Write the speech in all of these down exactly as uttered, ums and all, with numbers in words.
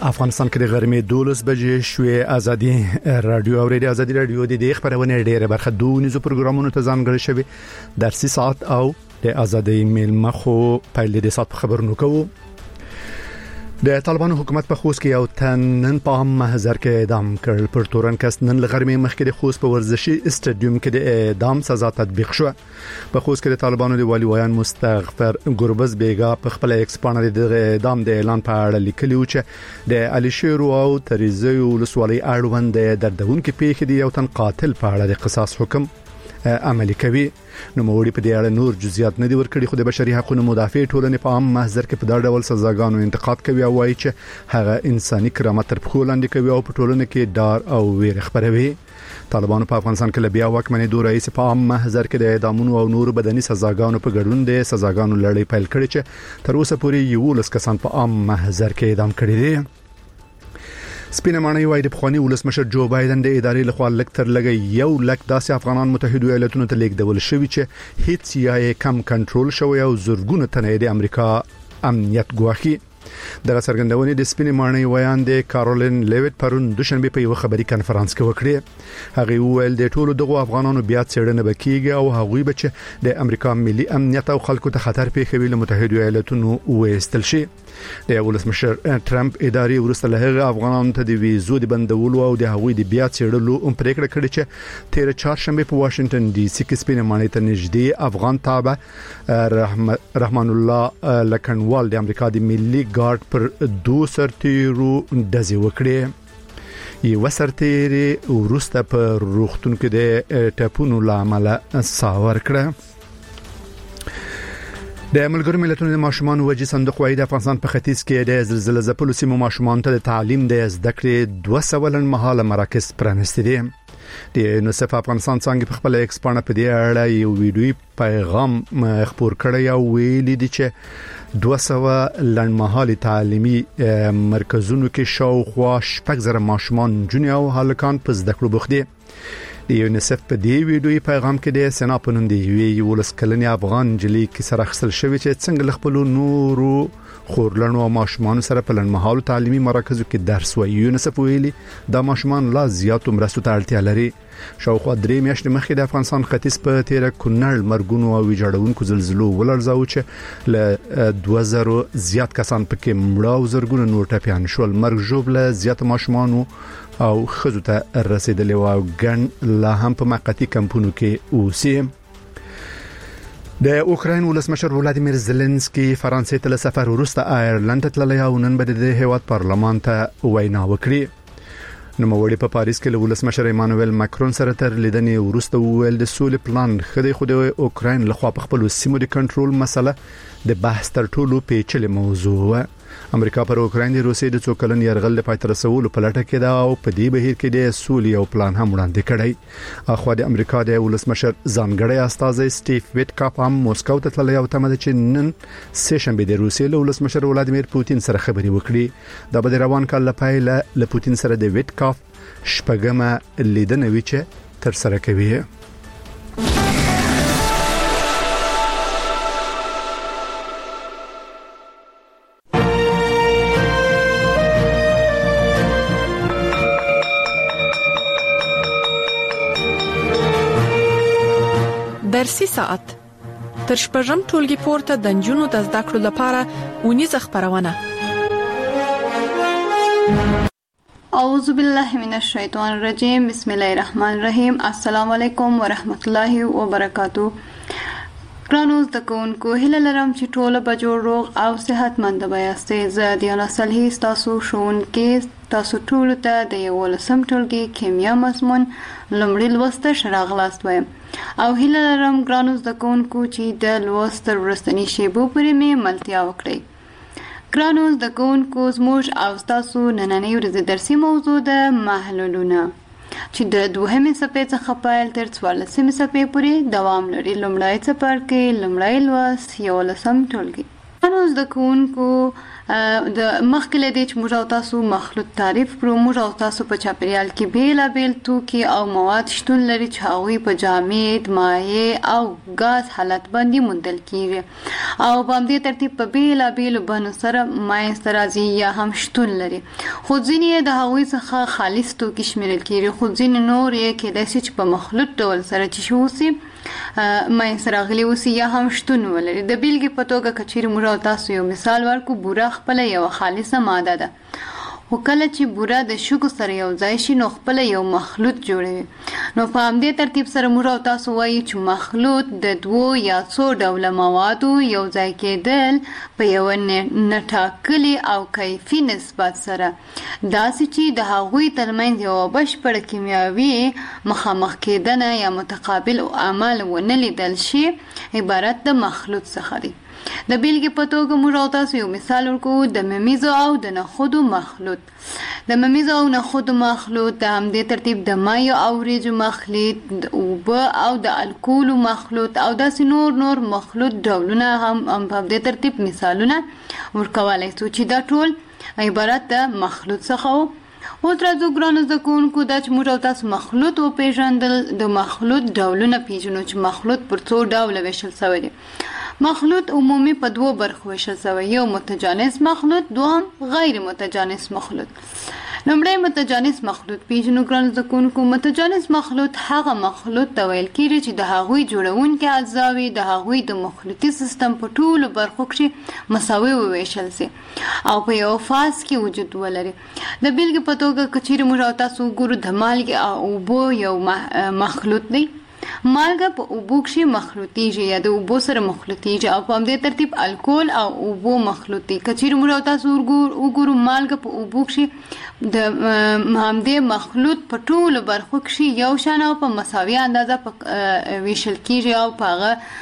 افغانستان کې د غرمې دولس بجې شوې ازادي رادیو او ریډیو ازادي رادیو د دې خبرونه ډېره برخه دونیزو پروګرامونو ته ځانګړي شوی درسي ساعت او د ازادي میل مخو پیل د ساعت خبرونو کوو. د طالبانو حکومت په خوست کې یو تن نن په عام محضر کې اعدام کړ. پر تورن کس نن لغرمې مخکې د خوست په ورزشي استادیوم کې د اعدام سزا تطبیق شو. په خوست کې د طالبانو د والی ویان مستغفر ګربز بیگا په خپل ایکسپانر د اعدام د اعلان په اړه لیکلی و چې د علي شیر او تریزي ولسوالۍ اړوند د دردونکو پیښې د یو تن قاتل په اړه د قصاص حکم عملي کوي. نو موري په دې اړه نور جزئیات نه دي ورکړي، خو د بشري حقوقو مدافع ټولنې په عام محضر کې په دا ډول سزاګانو انتقاد کوي او وايي چې هغه انساني کرامت تر پښو لاندې کوي او په ټولنه کې ډار او ویر خپروي. طالبانو په افغانستان کې لبیا واکمنې دوه رئیس په عام محضر کې د اعدامونو او نور بدني سزاګانو په ګډون د سزاګانو لړۍ پیل کړې چې تر اوسه پورې یو لس کسان په عام محضر کې اعدام کړي دي. سپینه معنی وای د پخوانی ولسمشر جو بایدن د ادارې لخوا لکتر لګي یو لک داسې افغانان متحده ایالاتونو ته لیږدول شوی چې هیڅ یې کم کنټرول شوی او زورګونه تنه د امریکا امنیت ګواخي. د څرګندونې د سپینه معنی ویان د کارولین لیویټ پرون دوشنبه په یو خبري کانفرنس کې وکړي. هغه وویل د ټولو دغه افغانانو بیا څېړنه وکړي او هغوی به د امریکا ملي امنیت او خلکو ته خطر پیښوي له متحده ایالاتونو وېستل شي. د ولسمشر ټرمپ اداري ورسته له هغه افغانانو ته د ویزو د بندولو او د هغوی د بیا څېړلو هم پریکړه کړې چې تیر چهارشنبه په واشنگټن ډي سي کې سپینه معنی ته نږدې افغان تابع رحمان الله لکنوال د امریکا د ملي ګارد پر دو سرتیرو دزي وکړي. یو سرتیری ورسته په روختون کې د ټاپونو لامل ساور کړه. د ملګرو ملتونو د ماشومان وجې صندوق وايي د افغانستان په ختیځ کې د زلزلې ځپلو سیمو ماشومان ته د تعلیم د زده کړې دوه سوه لنډمهاله مراکز پرانیستي دي. د یونیسف افغانستان څنګه په خپل ایکسپانر په دې اړه یو ویډیوي پیغام خپور کړی او ویلي دي چې دوه سوه لنډمهاله تعلیمي مرکزونو کې شاوخوا شپږ زره ماشومان جونی او هلکان په زده کړو بوخت دي. د یونیسف په دې ویډیوي پیغام کې د سنا په نوم دی یو ولسکلنی افغان جلی کې سره خپل شوی چې څنګه خپل نورو خورلنو او ماشومان سره په لنډمهاله تعلیمي مراکزو کې درس وایي. یونیسف ویلي دا ماشومان لا زیات مرستو ته اړتیا لري. شاوخوا درې میاشتې مخکې د افغانستان ختیځ په تیر کونړ مرګونو او ویجاړونکو زلزلو ولړزاو چې له دوه زره زیات کسان پکې مړه او زرګونه نور ټپيان شول. مرګ ژوبله زیات ماشومان او خزو ته رسیدلې او ګڼ لا هم په موقتی کمپونو کې اوسي. د اوکراین ولسمشر ولادیمیر زيلنسکي فرانسې ته سفر وروسته آیرلند ته تللی او نن به د هیواد پارلمان ته وینا وکړي. نو موړي په پاریس کې له ولسمشر ایمانوئل ماکرون سره تر لیدنې وروسته وویل د سولې پلان خدای خو د اوکراین لخوا په خپل سیمو د کنټرول مسله د بحث تر ټولو پیچلې موضوع و. امریکا پر اوکراین د روسیې د څو کلن یرغل لپاره تر رسولو په لټه کې ده او په دې بهیر کې د سولې او پلان هم وړاندې کړی. اخو د امریکا د ولسمشر ځانګړی استازی سټیف ویټکاپ هم موسکو ته تللی او تمه ده چې نن سه شنبه د روسیې له ولسمشر ولادیمیر پوتین سره خبرې وکړي. دا به روان کال لپاره له پوتین سره د ویټکاپ شپږمه لیدنه وی چې تر سره کوي. درسي ساعت تر شپږم ټولګي پورته د جنونو د زده کړو لپاره ونیزه خبرونه. اعوذ بالله من الشیطان الرجیم بسم الله الرحمن الرحیم. السلام علیکم ورحمت الله وبرکاتہ. ګرانو زده کوونکو، هیله لرم چې ټول به جوړ روغ او صحتمند یاستئ. زه دیانا صالحی تاسو ښوونکې تاسو ټول ته د یولسم ټولګي کیمیا مضمون لومړی لوست راغلاست وایم او هیله لرم ګرانو زده کوونکو چې د لوست ورستنی شیبو پرې مې ملتیا وکړئ. ګرانو زده کوونکو، زموږ او تاسو نننۍ ورځې درسي موضوع د محلولونه چې د دوهمې صفحې څخه پیل تر څوارلسمې صفحې پورې دوام لري. لومړی څپرکی، لومړی لوست، یولسم ټولګي. نو زده کوونکو د مخکې له دې چې موږ او تاسو مخلوط تعریف کړو، موږ او تاسو په چاپیریال کې بیلابیل توکي او مواد شتون لري چې هغوی په جامد، مایع او غاز حالت باندې موندل کیږي او په همدې ترتیب په بیلابیلو بڼو سره منځته راځي یا هم شتون لري. خو ځینې د هغوی څخه خالص توکي شمیرل کیږي، خو ځینې نور یې کیدای شي چې په مخلوط ډول سره چې شي اوسي منځته راغلي اوسي یا هم شتون ولري. د بیلګې په توګه که چیرې موږ او تاسو یو مثال ورکړو، بوره خپله یوه خالصه ماده ده، خو کله چې بوره د شګو سره یو ځای شي نو خپله یو مخلوط جوړوي. نو په همدې ترتیب سره موږ او تاسو وایو چې مخلوط د دوو یا څو ډوله موادو یو ځای کېدل په یوه نټاکلي او کیفي نسبت سره، داسې چې د هغوی ترمنځ یوه بشپړه کیمیاوي مخامخ کېدنه یا متقابل عمل ونه لیدل شي، عبارت د مخلوط څخه دی. د بیلګې په توګه موږ او تاسو یو مثال ورکوو د ممیزو او د نخودو مخلوط. د ممیزو او نخودو مخلوط د همدې ترتیب د مایو او وریجو مخلوط، د اوبه او د الکولو مخلوط او داسې نور نور مخلوط ډولونه هم په همدې ترتیب مثالونه ورکولی شو چې دا ټول عبارت د مخلوط څخه و. اوس راځو ګرانو زده کوونکو، دا چې موږ او تاسو مخلوط وپېژندل، د مخلوط ډولونه پېژنو چې مخلوط پر څو ډوله ویشل شوی دی. مخلوط عمومي په دوو برخو ویشل شوی، یو متجانس مخلوط، دوهم غیر متجانس مخلوط. لومړی متجانس مخلوط پیژنو ګرانو زده کوونکو. متجانس مخلوط هغه مخلوط ته ویل کېږي چې د هغوی جوړونکي اجزاوې د هغوی د مخلوطي سیستم په ټولو برخو کښې مساوي وویشل سي او په یو فاز کې وجود ولري. د بیلګې په توګه که چیرې موږ او تاسو وګورو، د مالګې او اوبو یو مخلوط دی. مالګه په اوبو کښې مخلوطیږي یا د اوبو سره مخلوطیږي او په همدې ترتیب الکول او اوبو مخلوطي. که چیرې موږ او تاسو وګورو، مالګه په اوبو کښې د همدې مخلوط په ټولو برخو کښې یو شان او په مساوي اندازه ویشل کیږي او په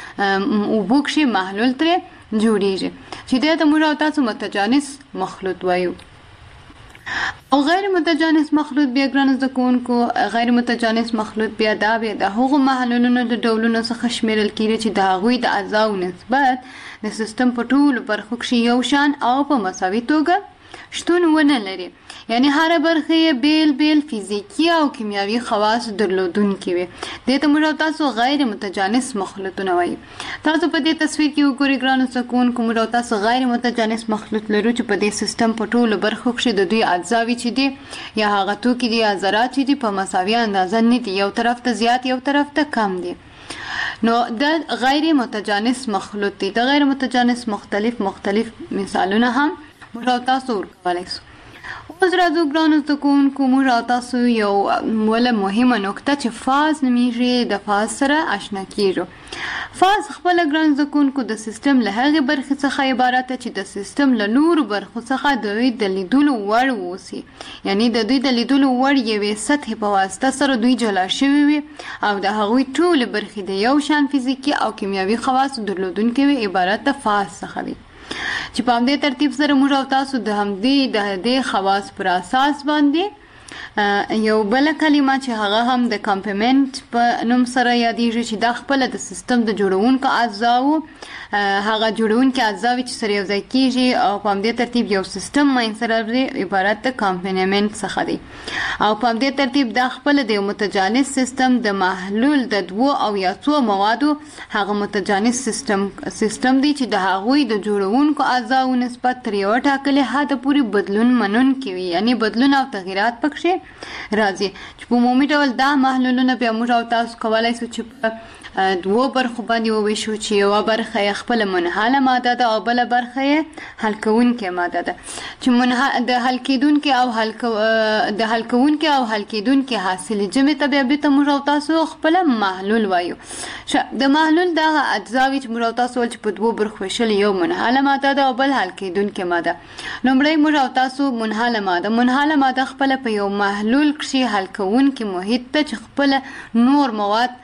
هغه اوبو کښې محلول ترې جوړیږي، چې دې ته موږ او تاسو متجانس مخلوط وایو. او غیر متجانس مخلوط بیا ګرانو زده کوونکو، غیر متجانس مخلوط بیا دا بیا د هغو محلولونو د ډولونو څخه شمیرل کیږي چې د هغوی د اجزاو نسبت د سیستم په ټولو برخو کښې یو شان او په مساوي توګه شتون ونه لري، یعنی هر برخه یې بیل بیل فیزیکی او کیمیاوي خواص درلودونکي وي. دې ته موږ او تاسو غیر متجانس مخلوطونه وایي. تاسو په دې تصویر کې وګورئ ګرانو زده کوونکو، موږ او تاسو غیر متجانس مخلوط لرو چې په دې سیستم په ټولو برخو کښې د دوی اجزاوې چې دي یا هغه توکي دي یا ذرات چې دي په مساوي اندازه نه دي، یو طرف ته زیات یو طرف ته کم دي. نو د غیر متجانس مخلوط دي. د غیر متجانس مختلف مختلف مثالونه هم موږ او تاسو ورکولی شو. اوس راځو ګرانو زده کوونکو، موږ او تاسو یو وله مهمه نکته چې فاز نومیږي، د فاز سره اشنا کیږو. فاز خپله ګرانو زده کوونکو د سیستم له هغې برخې څخه عبارت ده چې د سیستم له نورو برخو څخه د دوی د لیدلو وړ واوسي، یعنی د دوی د لیدلو وړ یوې سطحې په واسطه سره دوی جلا شوي وي او د هغوی ټولې برخې د یو شان فزیکي او کیمیاوي خواصو درلودونکي وي، عبارت د فاز څخه دی. چې په همدې ترتیب سره موږ او تاسو د همدې د دې خواص پر اساس باندې یو بله کلمه چې هغه هم د کمپلیمنت په نوم سره یادیږي، چې دا خپله د سیستم د جوړونکو اجزاو هغه جوړونکي اجزاوې چې سره یو ځای کیږي او په همدې ترتیب یو سیستم منځته راځي، عبارت د کمپلیمنت څخه دی. او په همدې ترتیب دا خپله د یو متجانس سیستم د محلول د دوو او یا څو موادو هغه متجانس سیستم سیستم دی چې د هغوی د جوړونکو اجزاو نسبت تر یوه ټاکلې حده پورې بدلون منونکي وي، یعنی بدلون او تغییرات پکښې راځي، چې په عمومي ډول دا محلولونه بیا موږ او تاسو کولی شو چې په دوو برخو باندې وویشو، چې یوه برخه یې خپله منحله ماده ده او بله برخه یې حل کوونکې ماده ده. چې د حل کېدونکې او حل د حل کوونکې او حل کېدونکې حاصلې جمع ته بیا بېرته موږ او تاسو خپله محلول وایو. د محلول دغه اجزاوې چې موږ او تاسو ویل چې په دوو برخو ویشل، یو منحله ماده ده او بل حل کېدونکې ماده. لومړی موږ او تاسو منحله ماده منحله ماده خپله په یو محلول کښې حل کوونکې محیط ته چې خپله نور مواد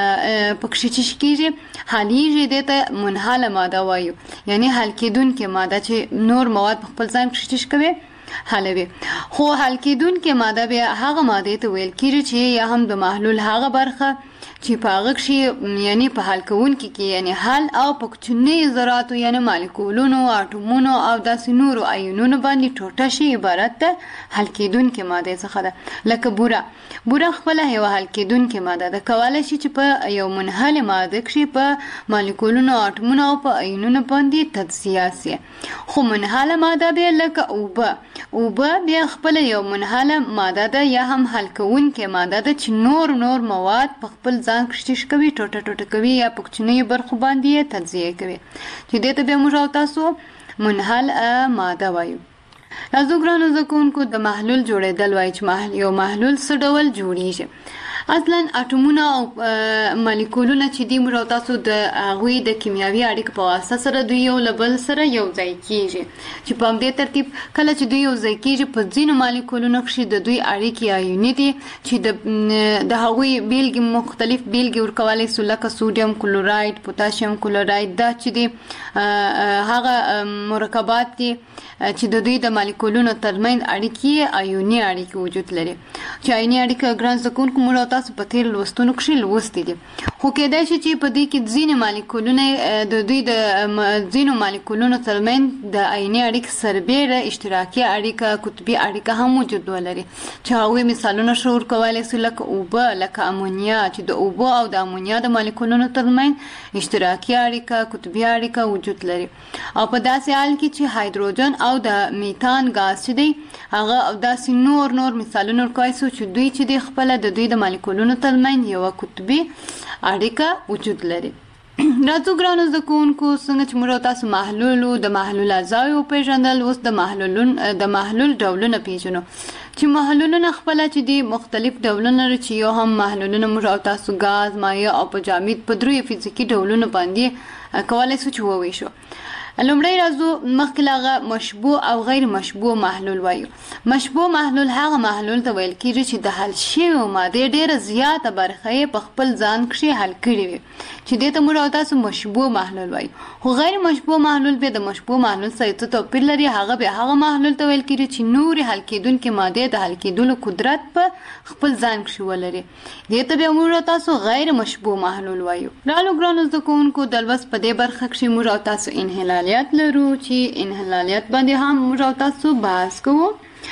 پکښې چې کېږي حلیږي، دې ته منحله ماده وایو، یعنی حل کېدونکې ماده چې نور مواد په خپل ځان کښې چې کوي حلوي. خو حل کېدونکې ماده بیا هغه مادې ته ویل کېږي چې یا هم د محلول هغه برخه چې په هغه کې یعنی په حل کوونکي کې یعنی حل او په کوچني ذراتو یعنی مالیکولونو اټومونو او داسې نورو آیونونو باندې ټوټه شي عبارت ده حل کېدونکې ماده څخه ده. لکه بوره بوره خپله یو حل کېدونکې ماده ده، کولی شي چې په یو منحله ماده کې په مالیکولونو اټومونو او په آیونونو باندې تجزیه سي. خو منحله ماده بیا لکه اوبه اوبه بیا خپله یو منحله ماده ده یا هم حل کوونکې ماده ده چې نور نور مواد په خپل ځان کشش کوي، ټوټه ټوټه کوي یا په کوچنیو برخو باندې تجزیه کوي، چې دې ته بیا موږ او تاسو منحله ماده وایو. راځو ګرانو زده کوونکو د محلول جوړېدل وایي چې یو محلول څه ډول جوړیږي. اصلا اټومونه او مالیکولونه چې دي موږ او تاسو د هغوی د کیمیاوي اړیکو په واسطه سره دوی یو له بل سره یو ځای کیږي، چې په همدې ترتیب کله چې دوی یو ځای کیږي په ځینو مالیکولونو کښې د دوی اړیکې آیوني دي چې د د هغوی بیلګې مختلف بیلګې ورکولی سو، لکه سوډیم کلوراید، پوتاشیم کلوراید، دا چې دي هغه مرکبات دي چې د دوی د مالیکولونو ترمنځ اړیکې آیوني اړیکې وجود لري، چې آیوني اړیکه ګران زده کوونکو موږ او تاسو په تیر لوستونو کښې لوستي دي. خو کېدای شي چې په دې کې ځینې مالیکولونه د دوی د ځینو مالیکولونو ترمنځ د آیوني اړیکې سربیره اشتراکي اړیکه قطبي اړیکه هم وجود ولري، چې هغوی مثالونه ښه ورکولی سو لکه اوبه، لکه امونیا، چې د اوبو او د امونیا د مالیکولونو ترمنځ اشتراکي اړیکه قطبي اړیکه وجود لري. او په داسې حال کې چې هایدروجن او د میتان غاز چې دی هغه داسې نور نور مثالونه ورکولی سو چې دوی چې دی خپله د دوی د مالیکولونو ترمنځ یوه قطبي اړیکه وجود لري. راځو ګرانو زده کوونکو څنګه چې موږ تاسو محلول د محلول اجزاوې وپېژندل، اوس د محلولون د محلول ډولونه پېژنو چې محلولونه خپله چې دي مختلف ډولونه لري، چې یو هم محلولونه موږ او تاسو غاز، مایع او په جامد په دریو فزیکي ډولونو باندې کولی سو چې وویشو. لومړی راځو مخکې له هغه مشبوع او غیر مشبوع محلول وایو. مشبوع محلول هغه محلول ته ویل کېږي چې د حل شویو مادې ډېره زیاته برخه یې په خپل ځان کښې حل کړې وي، چې دې ته موږ او تاسو مشبوع محلول وایو. خو غیر مشبوع محلول بیا د مشبوع محلول سره څه توپیر لري، هغه بیا هغه محلول ته ویل کېږي چې نورې حل کېدونکې مادې د حل کېدلو قدرت په خپل ځان کښې ولري، دې ته بیا موږ او تاسو غیر مشبوع محلول وایو. رالو ګرانو زده کوونکو د لوست په دې برخه کښې موږ او تاسو انحلال لرو، چې انحلالیت باندې هم موږ او تاسو بحث کوو.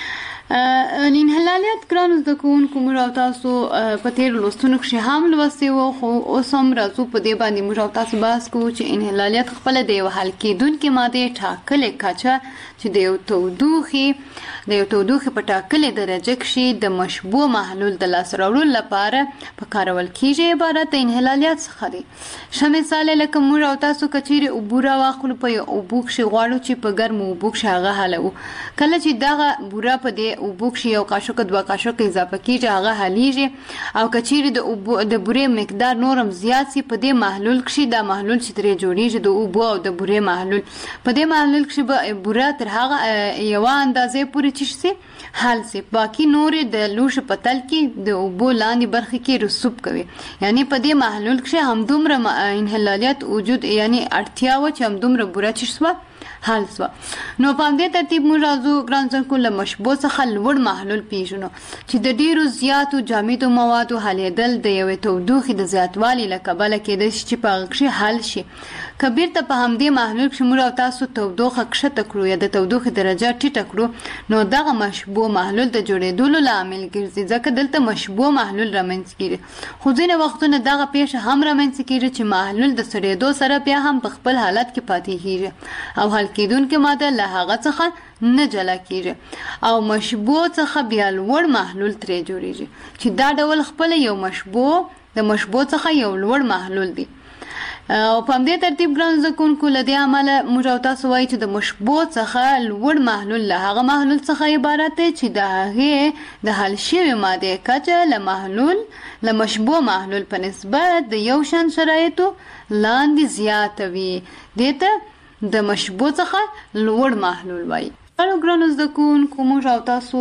انحلالیت ګرانو زده کوونکو موږ او تاسو په تېرو لوستونو کښې هم لوستي وو، خو اوس هم راځو په دې باندې موږ او تاسو بحث کوو چې انحلالیت خپله د یو حل کېدونکې مادې ټاکلې کچه چې د یو تودوخې د یو تودوخې په ټاکلې درجه کښې د مشبوع محلول د لاسته راوړلو لپاره په کارول کېږي عبارت د انحلالیت څخه دی. ښه مثال لکه موږ او تاسو که چیرې اوبه راواخلو په یو اوبو کښې غواړو چې په ګرمو اوبو کښې هغه حلوو، کله چې دغه بوره په دې اوبو کښې یو قاشق دوه قاشق اضافه کېږي هغه حلیږي، او که چیرې د اوبو د بورې مقدار نور هم زیات سي په دې محلول کښې دا محلول چې ترې جوړیږي د اوبو او د بورې محلول، په دې محلول کښې به بوره تر هغه یوه اندازې پورې چې سي حل سي، باقي نورې د لوښو په تل کې د اوبو لاندې برخې کې رسوب کوي، یعنی په دې محلول کښې همدومره انحلالیت وجود یعنی اړتیا وه چې همدومره بوره چې سوه حل سوه. نو په همدې ترتیب موږ راځو ګران زده کوونکو له مشبوع څخه لوړ محلول پېژنو چې د ډېرو زیاتو جامدو موادو حلېدل د یوې تودوخې د زیاتوالي له کبله کېدای شي چې په هغه کښې حل شي. که بیرته په همدې محلول کښې موږ او تاسو تودوخه کښته کړو یا د تودوخې درجه ټیټه کړو، نو دغه مشبوع محلول د جوړېدلو لامل ګرځي، ځکه دلته مشبوع محلول رامنځته کېږي. خو ځینې وختونه دغه پیښه هم رامنځته کېږي چې محلول د سړېدو سره بیا هم په خپل حالت کې پاتې کېږي او حل کېدونکې ماده له هغه څخه نه جلا کېږي او مشبوع څخه بیا لوړ محلول ترې جوړېږي، چې دا ډول خپله یو مشبوع د مشبوع څخه یو لوړ محلول دی. او په همدې ترتیب ګران زده کوونکو له دې امله موږ او تاسو وایو چې د مشبوع څخه لوړ محلول له هغه محلول څخه عبارت دی چې د هغې د حل شوې مادې کچه له محلول له مشبوع محلول په نسبت د یو شان شرایطو لاندې زیاته وي، دې ته د مشبوع څخه لوړ محلول وایي. هلو ګرانو زده کوونکو، موږ او تاسو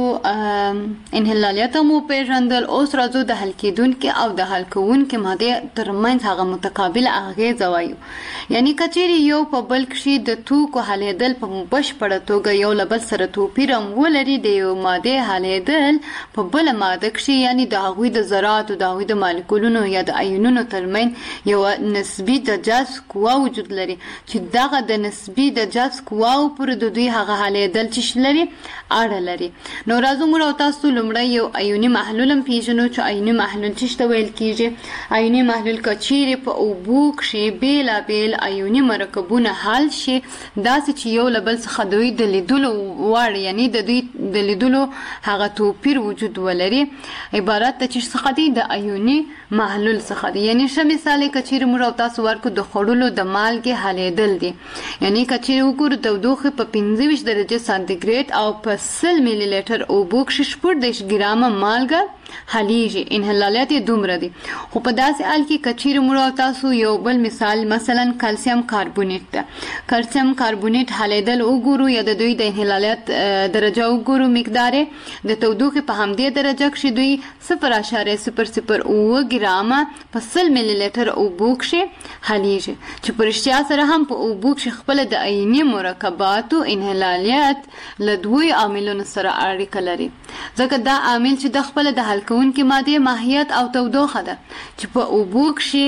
انحلالیت مو پیژندل. اوس راځو د حل کېدونکې او د حل کوونکې مادې ترمنځ هغه متقابل اغېزه وایو. یعنی کچېرې یو په بل کښې د توکو حلېدل په بشپړه توګه یو له بل سره توپیر هم ولري، د یو مادې حلېدل په بله ماده کښې یعنی د هغوی د ذراتو، د هغوی د مالیکولونو یا د ایونونو ترمنځ یوه نسبي د جذب قوه وجود لري، چې دغه د نسبي د جذب قواو پورې د دوی هغه حلېدل چې لري اړه لري. نو راځو موږ او تاسو لومړی یو ایوني محلول هم پیژنو چې ایوني محلول څه ته ویل کېږي. ایوني محلول که چیرې په اوبو کښې بېلابېل ایوني مرکبونه حل شي، داسې چې یو له بل څخه دوی د لیدلو وړ یعنی د دوی د لیدلو هغه توپیر وجود ولري، عبارت ته چې څخه دی د ایوني محلول څخه دی. یعنی ښه مثال یې که چیرې موږ او تاسو ورکو د خوړلو د مالګې حلېدل دي. یعنی که چیرې وګورو تودوخې په پنځه ویشت درجې سانتیګریډ او په سل میلی لیټر اوبو کښې شپږ دېرش ګرامه مالګه حلیږي. انحلالیت یې دومره دي. خو په داسې حال کې که چیرې موږ او تاسو یو بل مثال مثلا کلسیم کاربونیټ ده، کلسیم کاربونیټ حلېدل وګورو یا د دوی د انحلالیت درجه وګورو، مقدار د تودوخې په همدې درجه کښې دوی صفر اعشاریه صفر صفر اووه ګرامه په سل میلی لیټر اوبو کښې حلیږي، چې په رښتیا سره هم په اوبو کښې خپله د عیني مرکباتو انحلالیت له دوی عاملونو سره اړیکه لري. ځکه دا عامل چې د خپله د حل کوونکې مادې ماهیت او تودوخه ده، چې په اوبو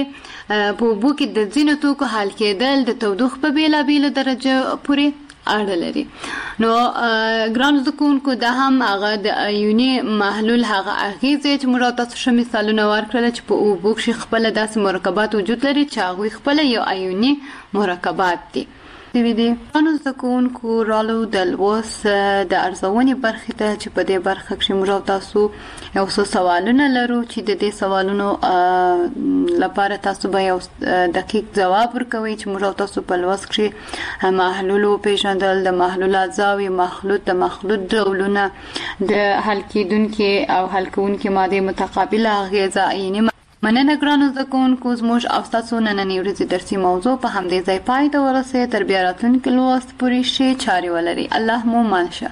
کښې په اوبو کې د ځینو توکو حل کېدل د تودوخې په بېلابېلو درجه پورې اړه لري. نو ګرانو زده کوونکو، دا هم هغه د ایوني محلول هغه اغېزې چې موږ تاسو ښه مثالونه ورکړل چې په اوبو کښې خپله داسې مرکبات وجود لري چې هغوی خپله یو ایوني مرکبات دي. ګرانو زده کوونکو، رالو د لوست د ارزونې برخې ته چې په دې برخه کښې موږ او تاسو یو څو سوالونه لرو، چې د دې سوالونو لپاره تاسو به یو دقیق ځواب ورکوئ چې موږ او تاسو په لوست کښې محلول وپېژندل، د محلول اجزاوې، مخلوط، د مخلوط ډولونه، د حل کېدونکې او حل کوونکې مادې متقابله اغېزه. عیني مننه ګرانو زده کوونکو، زموږ او ستاسو نننۍ ورځې درسي موضوع په همدې ځای پای ته ورسېد. تر بیا راتلونکي لوست پورې ښې چارې ولرئ. الله مو مان شه.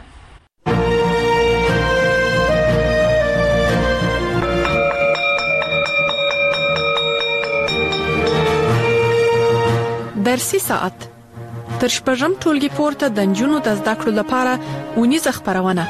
درسي ساعت تر شپږم ټولګي پورته د نجونو د زده کړو لپاره اونیزه خپرونه.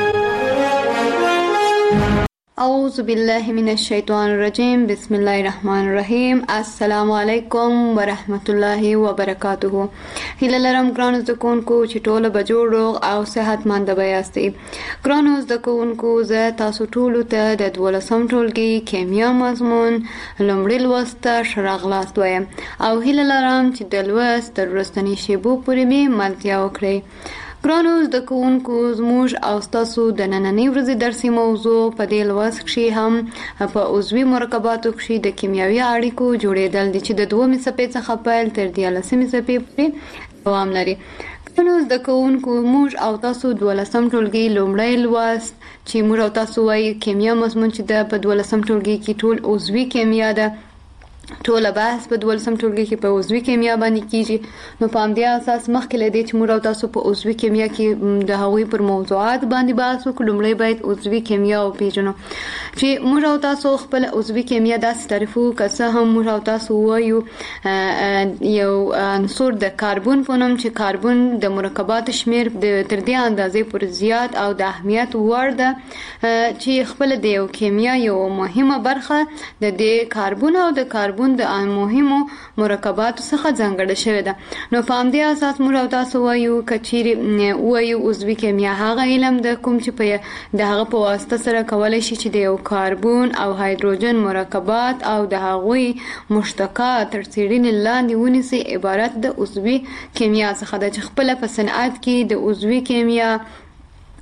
اعوذ بالله من الشیطان الرجیم، بسم الله الرحمن الرحیم. السلام علیکم ورحمت الله وبرکاته. هیله لرم ګرانو زده کوونکو چې ټوله به جوړ روغ او صحتمند به یاستئ. ګرانو زده کوونکو، زه تاسو ټولو ته د دولسم ټولګي کیمیا مضمون لومړي لوست ته ښه راغلاست وایم او هیله لرم چې د لوست تر وروستنۍ شېبو پورې مې ملتیا وکړئ. ګرانو زده کوونکو، زموږ او ستاسو د نننۍ ورځې درسي موضوع په دې لوست کښې هم په عضوي مرکباتو کښې د کیمیاوي اړیکو جوړېدل دي، چې د دومې څپې څخه پیل تر دیارلسمې څپې پورې دوام لري. ګرانو زده کوونکو، موږ او تاسو دولسم ټولګي لومړی لوست چې موږ او تاسو وایي کیمیا مضمون چې ده په دولسم ټولګي کې ټول عضوي کیمیا ده، ټوله بحث په دولسم ټولګي کې په عضوي کیمیا باندې کېږي. نو په همدې اساس مخکې له دې چې موږ او تاسو په عضوي کیمیا کې د هغوی پر موضوعات باندې بحث وکړو، لومړی باید عضوي کیمیا وپېژنو چې موږ او تاسو خپل عضوي کیمیا داسې تعریف وکړو، که څه هم موږ او تاسو وایو یو عنصر د کاربون په نوم، چې کاربون د مرکباتو شمیر تر دې اندازې پورې زیات او د اهمیت وړ ده چې خپله د یو کیمیا یو مهمه برخه د دې کاربون او د کاربون د مهمو مرکباتو څخه ځانګړې شوې ده. نو په همدې اساس موږ او تاسو وایو که چیرې وایو عضوي کیمیا هغه علم ده کوم چې په د هغه په واسطه سره کولی شي چې د یو کاربون او هایدروجن مرکبات او د هغوی مشتقات تر څېړنې لاندې ونیسي، عبارت د عضوي کیمیا څخه ده، چې خپله په صنعت کې د عضوي کیمیا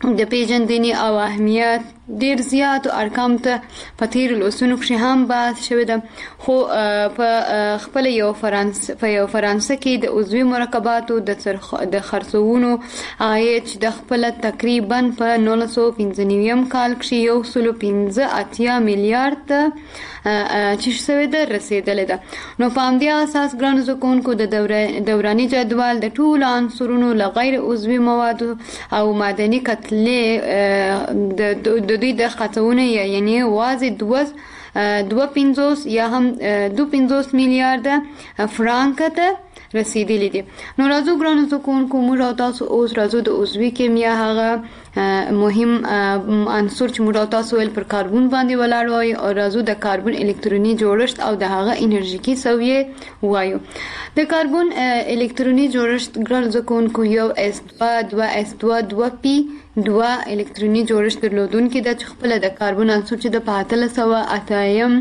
د پیژندنې او اهمیت ډیر زیات ارقام ته په تیر لوسونو کې هم بحث شوی ده، خو په خپل یو فرانسه په یو فرانسه کې د عضوي مرکباتو د د خرڅونو عاید د خپل تقریبا په نولس سوه پنځه نوي کال کې یو سل پنځه اتیا میلیارډ چې شوی ده رسیدلې ده. نو په همدې اساس ګرانو زده کوونکو د دوراني جدول د ټولو عنصرونو له غیر عضوي موادو او معدني کتلې د د دوی د خطونه یعنی واځي دوه دوه پنځوس یا هم دوه پنځوس میلیارډ فرانک ته رسیدلی دي. نو راځو ګرانو زده کوونکو موږ او تاسو اوس راځو د عضوي کیمیا هغه مهم عنصر چې موږ تاسو ول پر کاربن باندې ولاړ وای او راځو د کاربن الکتروني جوړښت او د هغه انرژیکي سویه وایو. د کاربن الکتروني جوړښت ګرانو زده کوونکو یو اس دوه دوه اس دوه دوه پی دوه الکتروني جوړښت درلودونکي د خپل د کاربن عنصر چې د اتلس سوه اتایم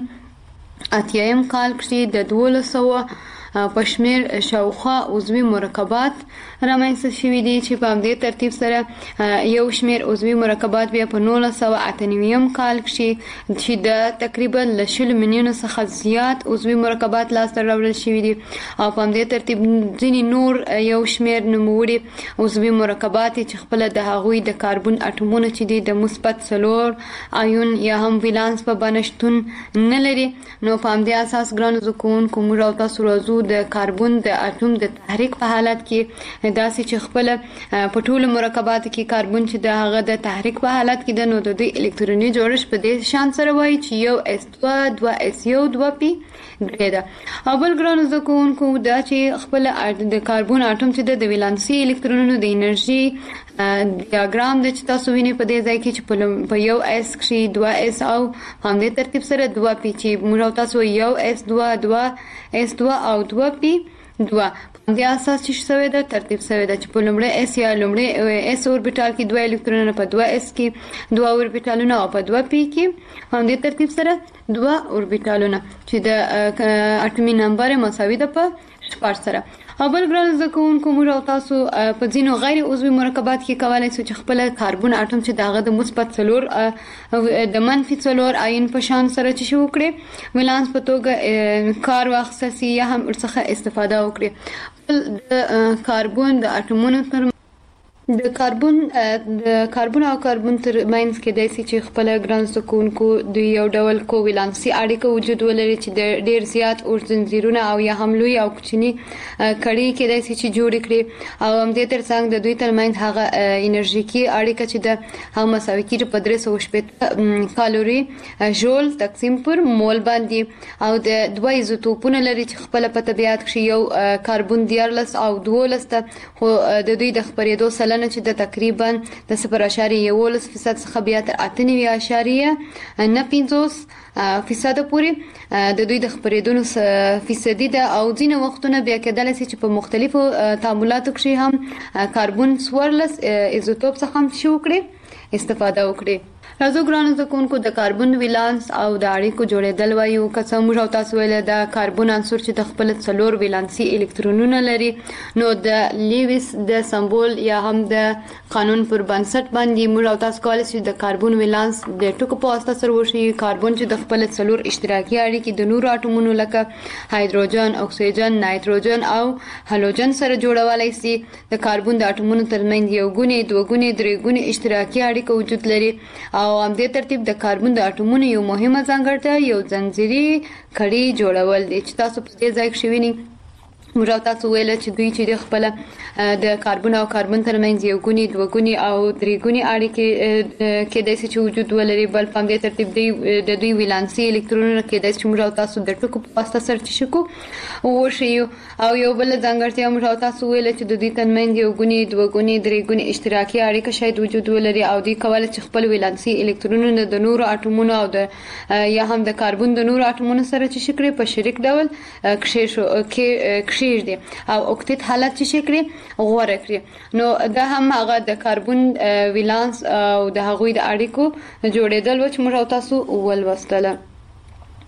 اتایم کال کې د دولس سوه پښمیر شاوخوا عضوي مرکبات رامنځته شوي دي چې په همدې ترتیب سره یو شمیر عضوي مرکبات بیا په نولس سوه اته نوي کال کې چې د تقریبا ل شل میلیونو څخه زیات عضوي مرکبات لاسته راوړل شوي دي او په همدې ترتیب ځینې نور یو شمیر نوموړي عضوي مرکبات چې خپل د هغوی د کاربن اټومونه چې دي د مثبت څلور آیون یا هم ولانس په بڼه شتون نه لري. نو په همدې اساس ګرانو زده کوونکو موږ او تاسو راځو د کاربن د اټوم د تحریک په حالت کې داسې چې خپل په ټولو مرکباتو کې کاربن چې د هغه د تحریک په حالت کې د نو د دوی الکتروني جوړښت په دې شان سره وایي چې یو اس دوه دوه اس یو دوه پی درې ده. او بل ګرانو زده کوونکو دا چې خپل د کاربن اټوم چې د ولانسي الکترونونو د انرژي ډیاګرام د چې تاسو وینئ په دې ځای کې چې په یو اس کې دوه اس او همدې ترتیب سره دوه پی چې موږ تاسو یو اس دوه دوه اس دوه او دوه پی دوه په دې اساس چې شوی ده ترتیب شوی ده چې په لومړی اس یا لومړی اس اوربیټال کې دوه الکترونونه په دوه اس کې دوه اوربیټالونه او په دوه پی کې همدې ترتیب سره دوه اوربیټالونه چې د اټومي نمبر مساوي ده په شپږ سره. او بل ګران زده کوونکو موږ او تاسو په ځینو غیر عضوي مرکبات کې کولای شو چې خپل کاربن اټوم چې دغه د مثبت څلور د منفي څلور آیون په شان سره چې شو کړي ولانس په توګه کار واخیستل یا هم ورڅخه استفاده وکړي. د کاربن د اټومونو تر د کاربن د کاربن او کاربن تر ماینز کې داسې چې خپل ګران سکونکو د یو ډول کوولانسي اړیکه وجود ولري چې د ډیر زیات اور زنجیرونه او یا هم لوی او کوچني کړي کې داسې چې جوړ کړي او هم د ترڅنګ د دوی تر ماینز هغه انرژیکي اړیکه چې د هم مساوي کیږي په درې سوه شپږ کالوري جول تقسیم پر مول باندې او د دوه ایزوټوپونه لري چې خپل په طبيعت کې یو کاربن دیارلس او دولس ته خو د دوی د خپرېدو سره چې د تقریبا د صفر اشاریه یولس فیصد څخه بیا تر اته نوي اشاریه نه پنځوس فیصد پورې د دوی د خپرېدو فیصدي ده او ځینې وختونه بیا کېدلی شي چې په مختلفو تعاملاتو کې هم کاربن څوارلس ایزوټوپ څخه هم شي وکړي استفاده وکړي. راځو ګرانو زده کوونکو د کاربن ولانس او د اړیکو جوړېدل وایو که څه موږ او تاسو ویل د کاربن عنصر چې د خپل څلور ولانسي الکترونونه لري نو د لیویس د سمبول یا هم د قانون پر بنسټ باندې موږ او تاسو کولای شو د کاربن ولانس د ټکو په واسطه سره وشي. کاربن چې د خپل څلور اشتراکي اړیکې د نورو اټومونو لکه هایدروجن اکسیجن نایتروجن او هالوجن سره جوړولای شي. د کاربن د اټومونو ترمنځ یو ګونې دوه ګونې درې ګونې اشتراکي اړیکه وجود لري او هم دې ترتیب د کاربن د اټومونو یو مهمه ځانګړتیا یو زنجیري کړي جوړول دي چې تاسو په دې ځای کې شوینئ. موږ تاسو ویل چې دوی چې د خپل د کاربن او کاربن ترمنځ یو ګونی دوه ګونی او درې ګونی اړیکې کې د څه وجود ولري بل په دې ترتیب دی د دوی ولانسي الکترونونه کې د چې موږ تاسو د ټکو په واسطه سره چې شکو او شی او یو بل ځانګړتیا موږ تاسو ویل چې د دوی ترمنځ یو ګونی دوه ګونی درې ګونی اشتراکي اړیکه شاید وجود ولري او دوی کولای چې خپل ولانسي الکترونونه د نورو اټومونو او د یا هم د کاربن د نورو اټومونو سره چې شکرې په شریک ډول کښې شو کې دي او اوکتیت حالت چې شکرې غوړه کړی نو دا هم هغه د کاربن ولانس او د هغوی د اړیکو جوړېدل و چې موږ تاسو ولوستله.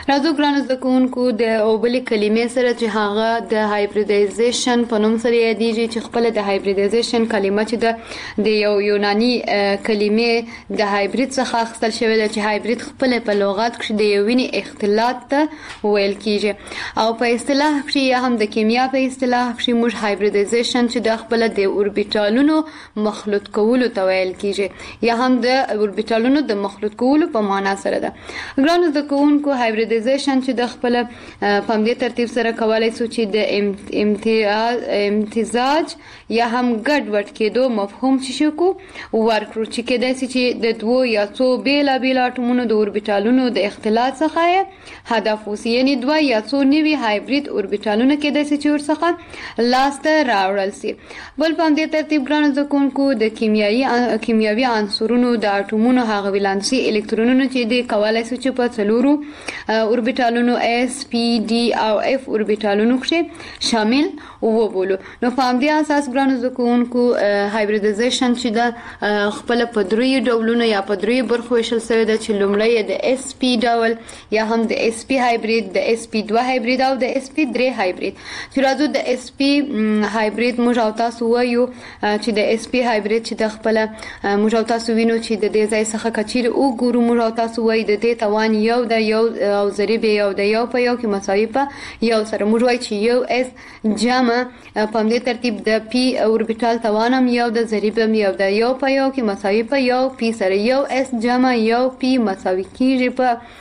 راځو ګرانو زده کوونکو د اوبلې کلمې سره چې هغه د هایبریډایزیشن په نوم سره یادېږي چې خپل د هایبریډایزیشن کلمه چې د یو یوناني کلمې د هایبرید څخه اخیستل شوې ده چې هایبرید خپل په لغت کې د یوې اختلاط ته ویل کیږي او په اصطلاح کې یا هم د کیمیا په اصطلاح کې موږ هایبریډایزیشن چې د خپل د اوربیټالونو مخلوط کولو ته ویل کیږي یا هم د اوربیټالونو د مخلوط کولو په معنا سره ده. ګرانو زده کوونکو هایبریډایزیشن چې د خپل په دې ترتیب سره کولای شو چې د امتیاز امتزاج یا هم ګډ وډ کېدو مفهوم شي کو ورکړو چې کېدای شي چې د دوه یا څو بیلا بیلا اټومونو د اوربیټالونو د اختلاط څخه هدف وسی یعنی دوه یا څو نوي هایبرید اوربیټالونو کېدای شي چې ورڅخه لاسته راوړل شي. بل په دې ترتیب ګرانو زده کوونکو د کیمیاوي کیمیاوي عنصرونو د اټومونو هغه ولانسي الکترونونو چې د کولای شي چې په څلورو اوربیټالونو اس پی ډي او اف اوربیټالونو کې شامل وبولو. نو په همدې اساس ګرانو زده کوونکو هایبریډایزیشن چې د خپل په درې ډولونو یا په درې برخو ویشل شوی ده چې لومړی د اس پی ډول یا هم د اس پی هایبرید، د اس پی دوه هایبرید او د اس پی درې هایبرید. چې راځو د اس پی هایبرید موږ او تاسو وایو چې د اس پی هایبرید چې د خپل موږ او تاسو وینو چې د دې ځای څخه کچیر او ګورو موږ او تاسو وایي د دې توان یو د یو او ضریب یو د یو په یو کې مساوي په یو سره موږ وایي چې یو اس جمع په دې ترتیب د پی اوربیټال توان هم یو د ضریب یو د یو په یو کې مساوي په یو پی سره یو اس جمع یو پی مساوي کیږي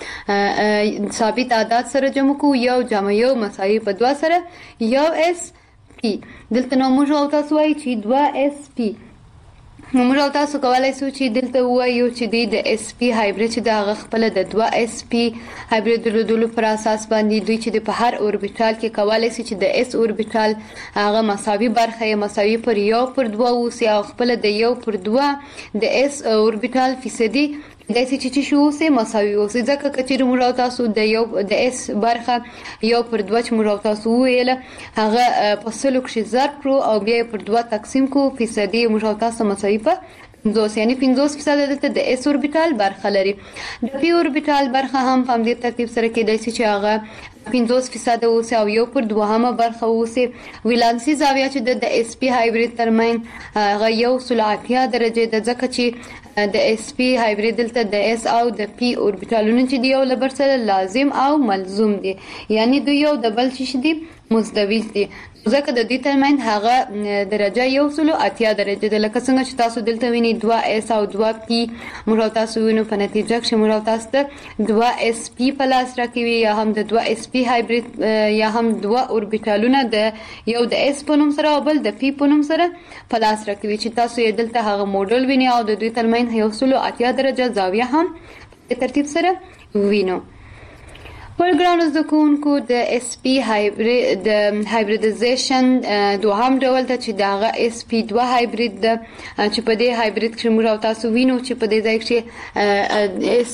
په ثابت عدد سره جمع کو یو جمع یو مساوي په دوه سره یو اس پی. دلته نو موږ او تاسو وایي چې دوه اس پی. نو موږ او تاسو کولای شو چې دلته وایو چې د اس پی هایبرید چې د خپل د دوه اس پی هایبرید درلودلو پر اساس باندې دوی چې په هر اوربیټال کې کولای شي چې د اس اوربیټال هغه مساوي برخه یې مساوي پر یو پر دوه اوسي او خپل د یو پر دوه د اس اوربیټال فیصدي داسې چې شو سه مساوي اوسي ځکه چې موږ او تاسو د یو د اس برخه یو پر دوه چې موږ او تاسو ویل هغه په سلو کې ضرب کړو او بیا پر دوه تقسیم کو فیصدي موږ او تاسو مساوي په پنځوس یعنی پنځوس فیصد دلته د اس اوربیټال برخه لري. د پی اوربیټال برخه هم په دې ترتیب سره کېدای شي چې هغه پنځوس فیصد اوسي او یو پر دوهمه برخه اوسي. ولانسي زاویه چې د اس پی هایبرید ترمن هغه یو سلعتیا درجه د ځکه چې د اس پی هایبرید دلته د اس او د پی اوربیټالونو چې دی یو لبر سره لازم او ملزوم دي یعنی دوی یو د بل شي دي مزدوج دي ځکه د دې ترمن هغه درجه یو سلو اتیا درجه ده لکه څنګه چې تاسو دلته ویني دوه اس او دوه پی موږ تاسو وینو په نتیجه کې موږ تاسو ته دوه اس پی پلاس راکوي یا هم د دوه اس پی هایبرید یا هم دوه اوربیټالونه د یو د اس په نوم سره او بل د پی په نوم سره پلاس راکوي چې تاسو یې دلته هغه موډل ویني او د دوی ترمن یو سلو اتیا درجه زاویه هم په ترتیب سره وینو. ولګرانو زده کوونکو د اس پی هایبرید د هایبریډایزیشن دوهم ډول ته چې دغه اس پی دوه هایبرید ده چې په دې هایبرید کې موږ تاسو وینو چې په دې ځای کې اس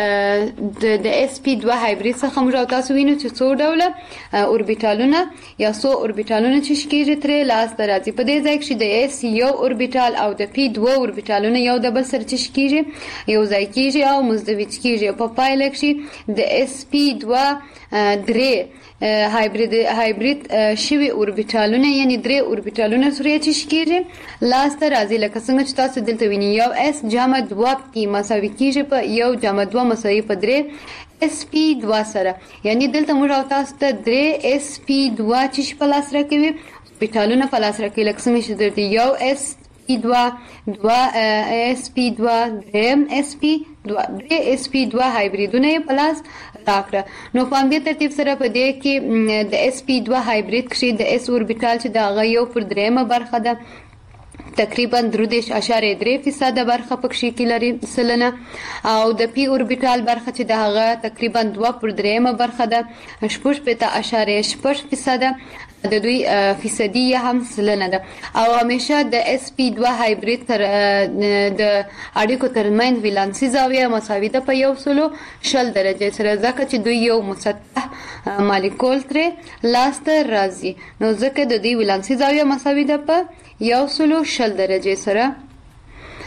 پی د اس پی دوه هایبرید څخه موږ تاسو وینو چې څو ډوله اوربیټالونه یا څو اوربیټالونه چې شکیږي ترې لاس ته راځي. په دې ځای کې د اس یو اوربیټال او د پی دوه اوربیټالونه یو د بل سره چې شکیږي یو ځای کیږي او مزدوج کیږي. په پایله کې د اس پی دوه درې هایبرید هایبرید شوی اوربیټالونه یعنی درې اوربیټالونه سره چې شکیږي لاس ته راځي لکه څنګه چې تاسو دلته وینئ یو اس جمع دوه پی مساوي کیږي په یو جمع دوه مساوي په درې اس پی دوه سره یعنی دلته موږ او تاسو ته درې اس پی دوه چې په لاس راکوي اوربیټالونه په لاس راکوي لکه څنګه چې دلته یو اس پی دوه دوه اس پی دوه دریم اس پی دوه درې اس پی دوه هایبریدونه په لاس راکړه. نو په دې ترتیب سره په دې کې د اس پی دوه هایبرید کې د اس اوربیټال چې د هغه یو پر دریمه برخه ده تقریبا درودش اشاره درې فیصد برخه پکې کې لري سلنه او د پی اوربیټال برخه چې د هغه تقریبا دوه پر دریمه برخه ده شپږ پته اشاره شپږ فیصد د دوی فیصدي هم سلنه ده او همیشه د اس پی دوه هایبرید تر د اړیکو ترمن ولانسي زاویه مساوي ده په یو سلو شل درجه سره ځکه چې دوی یو مسطح مالیکول ترې لاس ته راځي نو ځکه د دوی ولانسي زاویه مساوي ده په یو سلو شل درجه سره.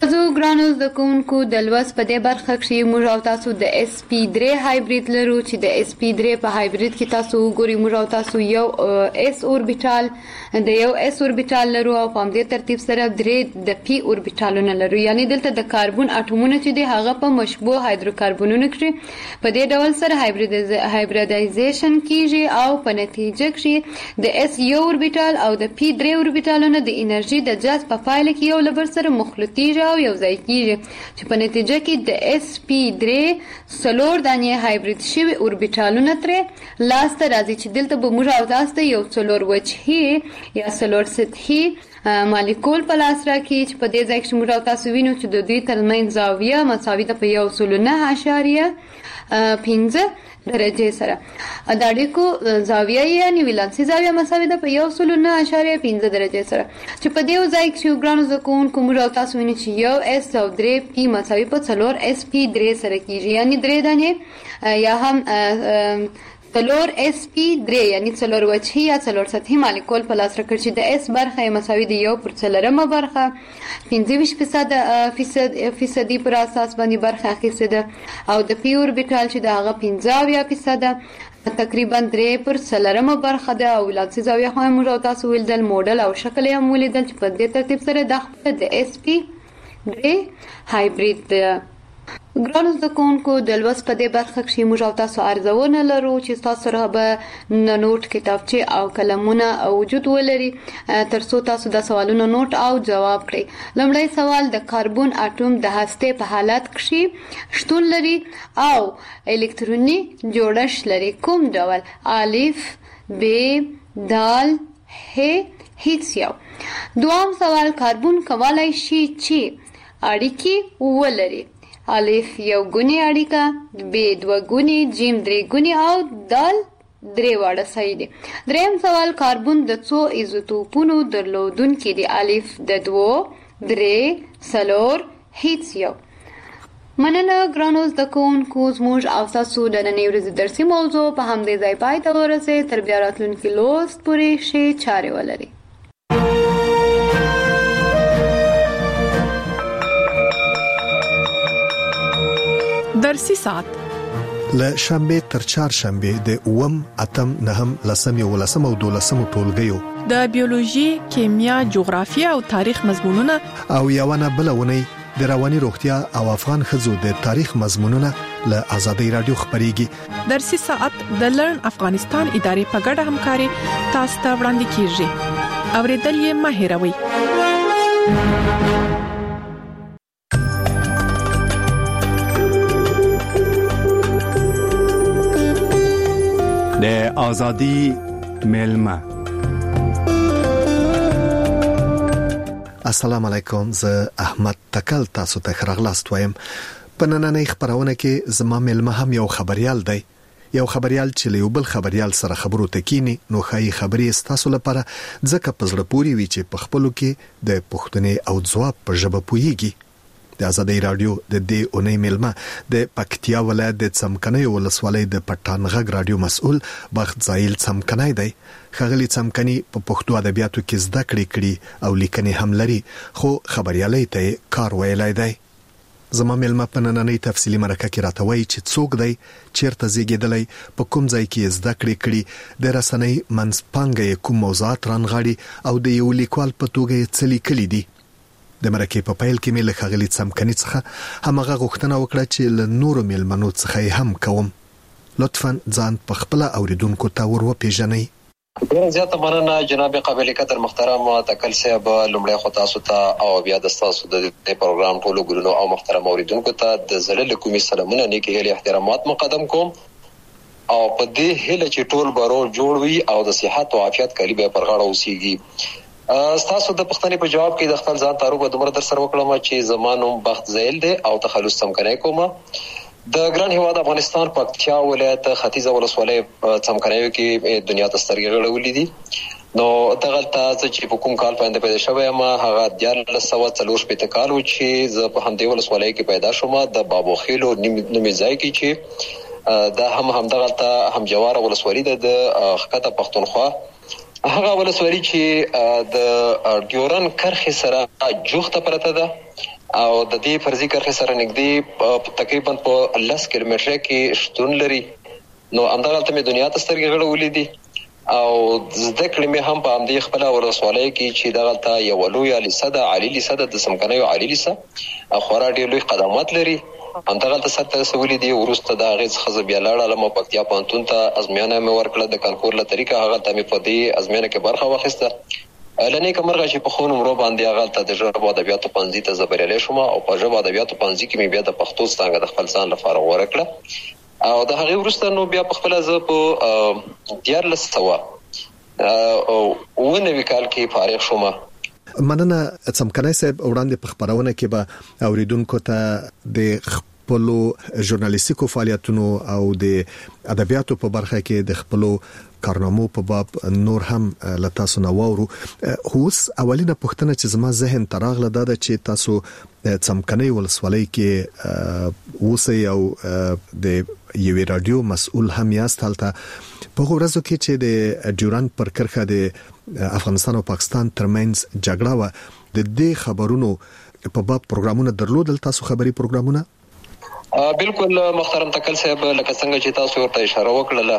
زه ګرانو زده کوونکو د لوست په دې برخه کې موږ او تاسو د اس پی درې هایبرید لرو چې د اس پی درې په هایبرید کې تاسو وګورئ موږ او تاسو یو اس اوربیټال د یو اس اوربیټال لرو او په همدې ترتیب سره درې د پی اوربیټالونه لرو، یعنی دلته د کاربن اټومونه چې دي هغه په مشبوه هایدروکاربنونو کې په دې ډول سره هایبریدایزیشن کیږي او په نتیجه کې د اس یو اوربیټال او د پی درې اوربیټالونه د انرژي د جذب په پایله کې یو لبر سره مخلوطیږي او یو ځای کیږي چې په نتیجه کې د اس پی درې څلور دانې هایبرید شوي اوربیټالونه ترې لاسته راځي چې دلته به موږ او تاسو ته یو څلور وجهي یا څلور سطحي مالیکول په لاس راکړي چې په دې ځای کې موږ او تاسو وینو چې د دوی ترمنځ زاویه مساوي ده په یو سل نه اعشاریه پنځه درجه سره. د اړیکو زاویه یعنی ولانسي زاویه مساوي ده په یو سل نه اعشاریه پنځه درجه سره چې په دې ځای کې ګرانو زده کوونکو موږ او تاسو وینو چې یو اس او درې پی مساوي په څلور اس پی درې سره کیږي، یعنی درې دانې یا هم څلور اس پی درې یعنی څلور وجهي یا څلور سطحي مالیکول په لاس راکړي چې د اس برخه یې مساوي د یو پر څلورمه برخه پنځه ویشت فیصد فیصد فیصدي پر اساس باندې برخه اخیستې ده او د پی اوربیټال چې د هغه پنځه اویا فیصده تقریبا درې پر څلورمه برخه ده او ولانسي زاویه خو موږ او تاسو ولیدل، موډل او شکل یې هم ولیدل چې په دې ترتیب سره د خپل د اس پی درې هایبرید ده. ګرانو زده کوونکو د لوست په دې برخه کې موږ او تاسو ارزونه لرو چې تاسو سره به نوټ کتابچې او قلمونه وجود ولري ترڅو تاسو د سوالونو نوټ او جواب کړئ. لومړی سوال د کاربن اټوم د هسته په حالت کې شتون لري او الکتروني جوړښت لري، کوم ډول؟ الف، ب، دال، ه، هیڅ یو. دوام سوال کاربن کولای شي چې اړیکې ولري؟ الف یو ګونی اړیکه، ب دوه ګونی، جیم درې ګونی او دال درې واړه صحیح دي. دریم سوال کاربن د څو ایزوټوپونو درلودونکي دي؟ الف د دوو، درې، څلور، هیڅ یو. مننه ګرانو زده کوونکو، زموږ او تاسو د نننۍ ورځې درسي موضوع په همدې ځای پای ته ورسېد. تر بیا راتلونکي لوست پورې ښې چارې ولرئ. درسي ساعت له شنبه تر چهارشنبه د اوم اتم نهم لسم یو لسم او دولسم ټولګیو د بیولوژي، کیمیا، جغرافیه او تاریخ مضمونونه او یوونه بلونه د رواني روغتیا او افغان خزو د تاریخ مضمونونه له آزادۍ رادیو خبريږي. درسي ساعت د لرن افغانستان ادارې په ګډه همکاري تاسو ته وړاندې کیږي. اوریدل یې مه هېروئ. د ازادي ملما. السلام علیکم، زه احمد تکل تاسو ته خراغلاست وایم. په نننۍ خبرونه کې زما ملما هم یو خبريال دی، یو خبريال چې له بل خبريال سره خبرو تکینی نو خای خبرې تاسو لپاره ځکه پزړه پوری وی چې په خپلو کې د پښتنې او ځواب په ژبه پویږي. د آزادۍ رادیو د دې اونۍ ملما د پکتیا ولایت د څمکنۍ ولسوالۍ د پټان غږ رادیو مسؤل بخت زایل څمکنۍ دی. خغلی څمکنۍ په پښتو ادبیاتو کې زده کړې کړي او لیکنې هم لري، خو خبريالۍ ته کار ویلای دی. زما ملما په نننۍ تفصیلی مرکه کې راتوي چې څوک دی، چیرته زیږیدلی، په کوم ځای کې زده کړې کړي، د رسنۍ منځپانګه کوم موضوعات رانغاړي او د یو لیکوال په توګه یې څه لیکلي دي. د مرکې په پیل کې مې له خغلی څمکنۍ څخه همغه غوښتنه وکړه چې له نورو ملمنو څخه هم کوم. لطفاً ځان په خپل اوریدونکو ته ور وپیژنئ. ډېر زیاته مننه جناب قابل قدر محترم تکل صاحب. لومړی خو تاسو ته او بیا د تاسو د پروګرام ټولو ګلونو او محترم اوریدونکو ته د زړه کومي سلامونه نیکی هلي احترامات مقدم کوم او په دې هله چې ټول برو جوړ وي او د صحت او عافیت کلی به پرغاړه اوسيږي. تاسو د پښتنې په جواب کې د خپل ځان تعارف دومره در سره وکړم چې زمانوم بخت زیل دی او تخلص څمکنۍ کوم. د ګران هیواد افغانستان پکتیا ولایت ختیځه ولسوالۍ څمکنۍ کې دنیا ته سترګې غړولې دي. نو دغه تاسو چې په کوم کال باندې پیدا شوی ما هغه د لسو څلور شپږ کال و چې زه په همدې ولسوالۍ کې پیدا شوم د بابو خیلو نومي ځای کې چې دا هم هم دغه هم جوار ولسوالۍ د خکته پښتونخوا هغه ولسوالۍ چې د ډیورن کرخې سره جوخته پرته ده او د دې فرضي کرښې سره نږدې تقریبا په لس کیلومتره کې شتون لري. نو همدغلته مې دنیا ته سترګې غړولې دي او زده کړې مې هم په همدې خپله ولسوالۍ کې چې دغلته یوه لویه لیسه ده، عالي لیسه ده، د څمکنیو عالي لیسه، خورا ډېر لوی خدمات لري. همدغلته سرته رسولي دي. وروسته د هغې څخه زه بیا لاړم پکتیا پوهنتون ته، ازموینه مې ورکړه د کانکور له طریقه. هغلته مې په دې ازموینه کې برخه واخیسته. له نیکه مرغه چې په ښو نمرو باندې هغلته د ژبو ادبیاتو پوهنځي ته زه بریالی شوم او په ژبو ادبیاتو پوهنځي کې مې بیا د پښتو څانګه د خپل ځان لپاره غوره کړه. او د هغې وروسته نو بیا په خپله زه په دیارلس سوه اووه نوي کال کې فارغ شوم. مننه څمکنی صاحب. وړاندې په خبرونه کې به اوریدونکو ته د خپلو ژورنالیستیکو فعالیتونو او د ادبیاتو په برخه کې د خپلو کارنامو په باب نور هم لته سنوورو. اوس اولینه پوښتنه چې زما ذهن ته راغله دا ده چې تاسو څمکنی ولسوالۍ کې اوسئ او د یوې رادیو مسؤل هم یاست. هلته په ورځو کې چې د ډیورند پر کرښه د افغانستان او پاکستان ترمنځ جګړه و، د دې خبرونو په باب پروګرامونه درلودل؟ تاسو خبري پروګرامونه؟ بالکل محترم تکل صاحب، لکه څنګه چې تاسو ورته اشاره وکړله،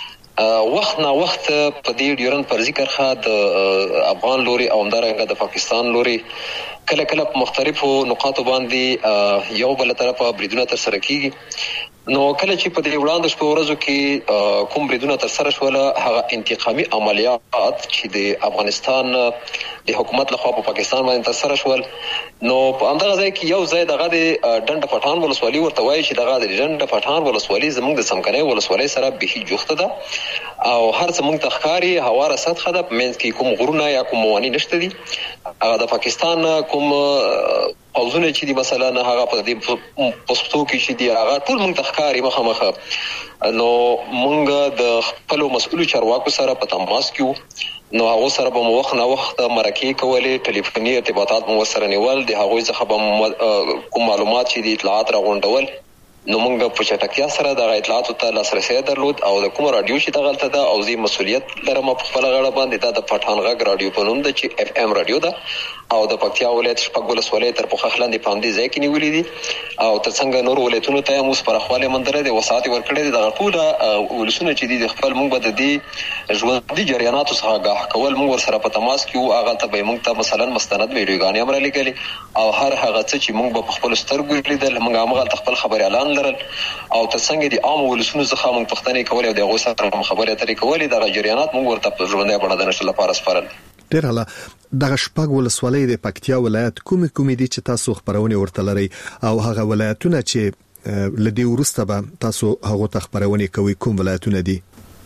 وخت نه وخت په دې ډیورند فرضي کرښه د افغان لوري او همدارنګه د پاکستان لوري کله کله په مختلفو نقاطو باندې یو بل طرفه بریدونه ترسره کیږي. نو کله چې په دې وړاندې شپو ورځو کې کوم بریدونه ترسره شول، هغه انتقامي عملیات چې د افغانستان د حکومت لخوا په پاکستان باندې ترسره شول، نو په همدغه ځای کې یو ځای دغه د ډنډ پټان ولسوالي ورته وایي چې دغه د ډنډ پټان ولسوالي زموږ د څمکنی ولسوالۍ سره بیخي جوخته ده او هر څه موږ ته ښکاري هواره سطحه ده، په منځ کې کوم غرونه یا کوم مواني نشته دي. هغه د پاکستان کوم پوځونه چې دي مثلا هغه په دې پوسټو کې چې دي هغه ټول موږ ته ښکاري مخامخ. نو موږ د خپلو مسؤلو چارواکو سره په تماس کې وو، نو هغه سره به مو وخت نه وخت مرکې کولې، ټلیفوني ارتباطات مو سره نیول، د هغوی څخه به کوم معلومات چې دي اطلاعات راغونډول. نو موږ په چټکتیا سره د اطلاعاتو ته لاسرسی درلود او د کوم رادیو چې دغلته ده او زه مسؤلیت لرم په خپل غاړه باندې، دا د پټان غږ رادیو په نوم ده چې اف ام رادیو ده او د پکتیا ولایت شپږ ولسوالۍ تر پوخ خلاندې په همدې ځای کې نیولې دي او ترڅنګ نور ولایتونو ته هم اوس پراخوالی مندره د وسعت ورکړی دی. دغه ټول ولسونه چې دي د خپل موږ به د دې ژوندي جریاناتو څخه آګاه کول، موږ ورسره په تماس کې وو. هغه ته به موږ ته مثلا مستند ویډیوګانې هم رالیږلې او هر هغه څه چې موږ به په خپلو سترګو لیدل، موږ همغلته خپل خبري اعلان لرل او ترڅنګ د عام ولسونو څخه موږ پوښتنې کولې او د هغوی سره هم خبرې اترې کولې. دغه جریانات موږ ورته په ژوندۍ بڼه د نشر لپاره سپارل. ډېر هله دغه شپږ ولسوالۍ د پکتیا ولایت کومې کومې دي چې تاسو خبرونه ورته لرئ او هغه ولایتونه چې لدی ورسته به تاسو هغه ته خبرونه کوي کوم ولایتونه دي؟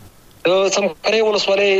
څمکنی ولسوالۍ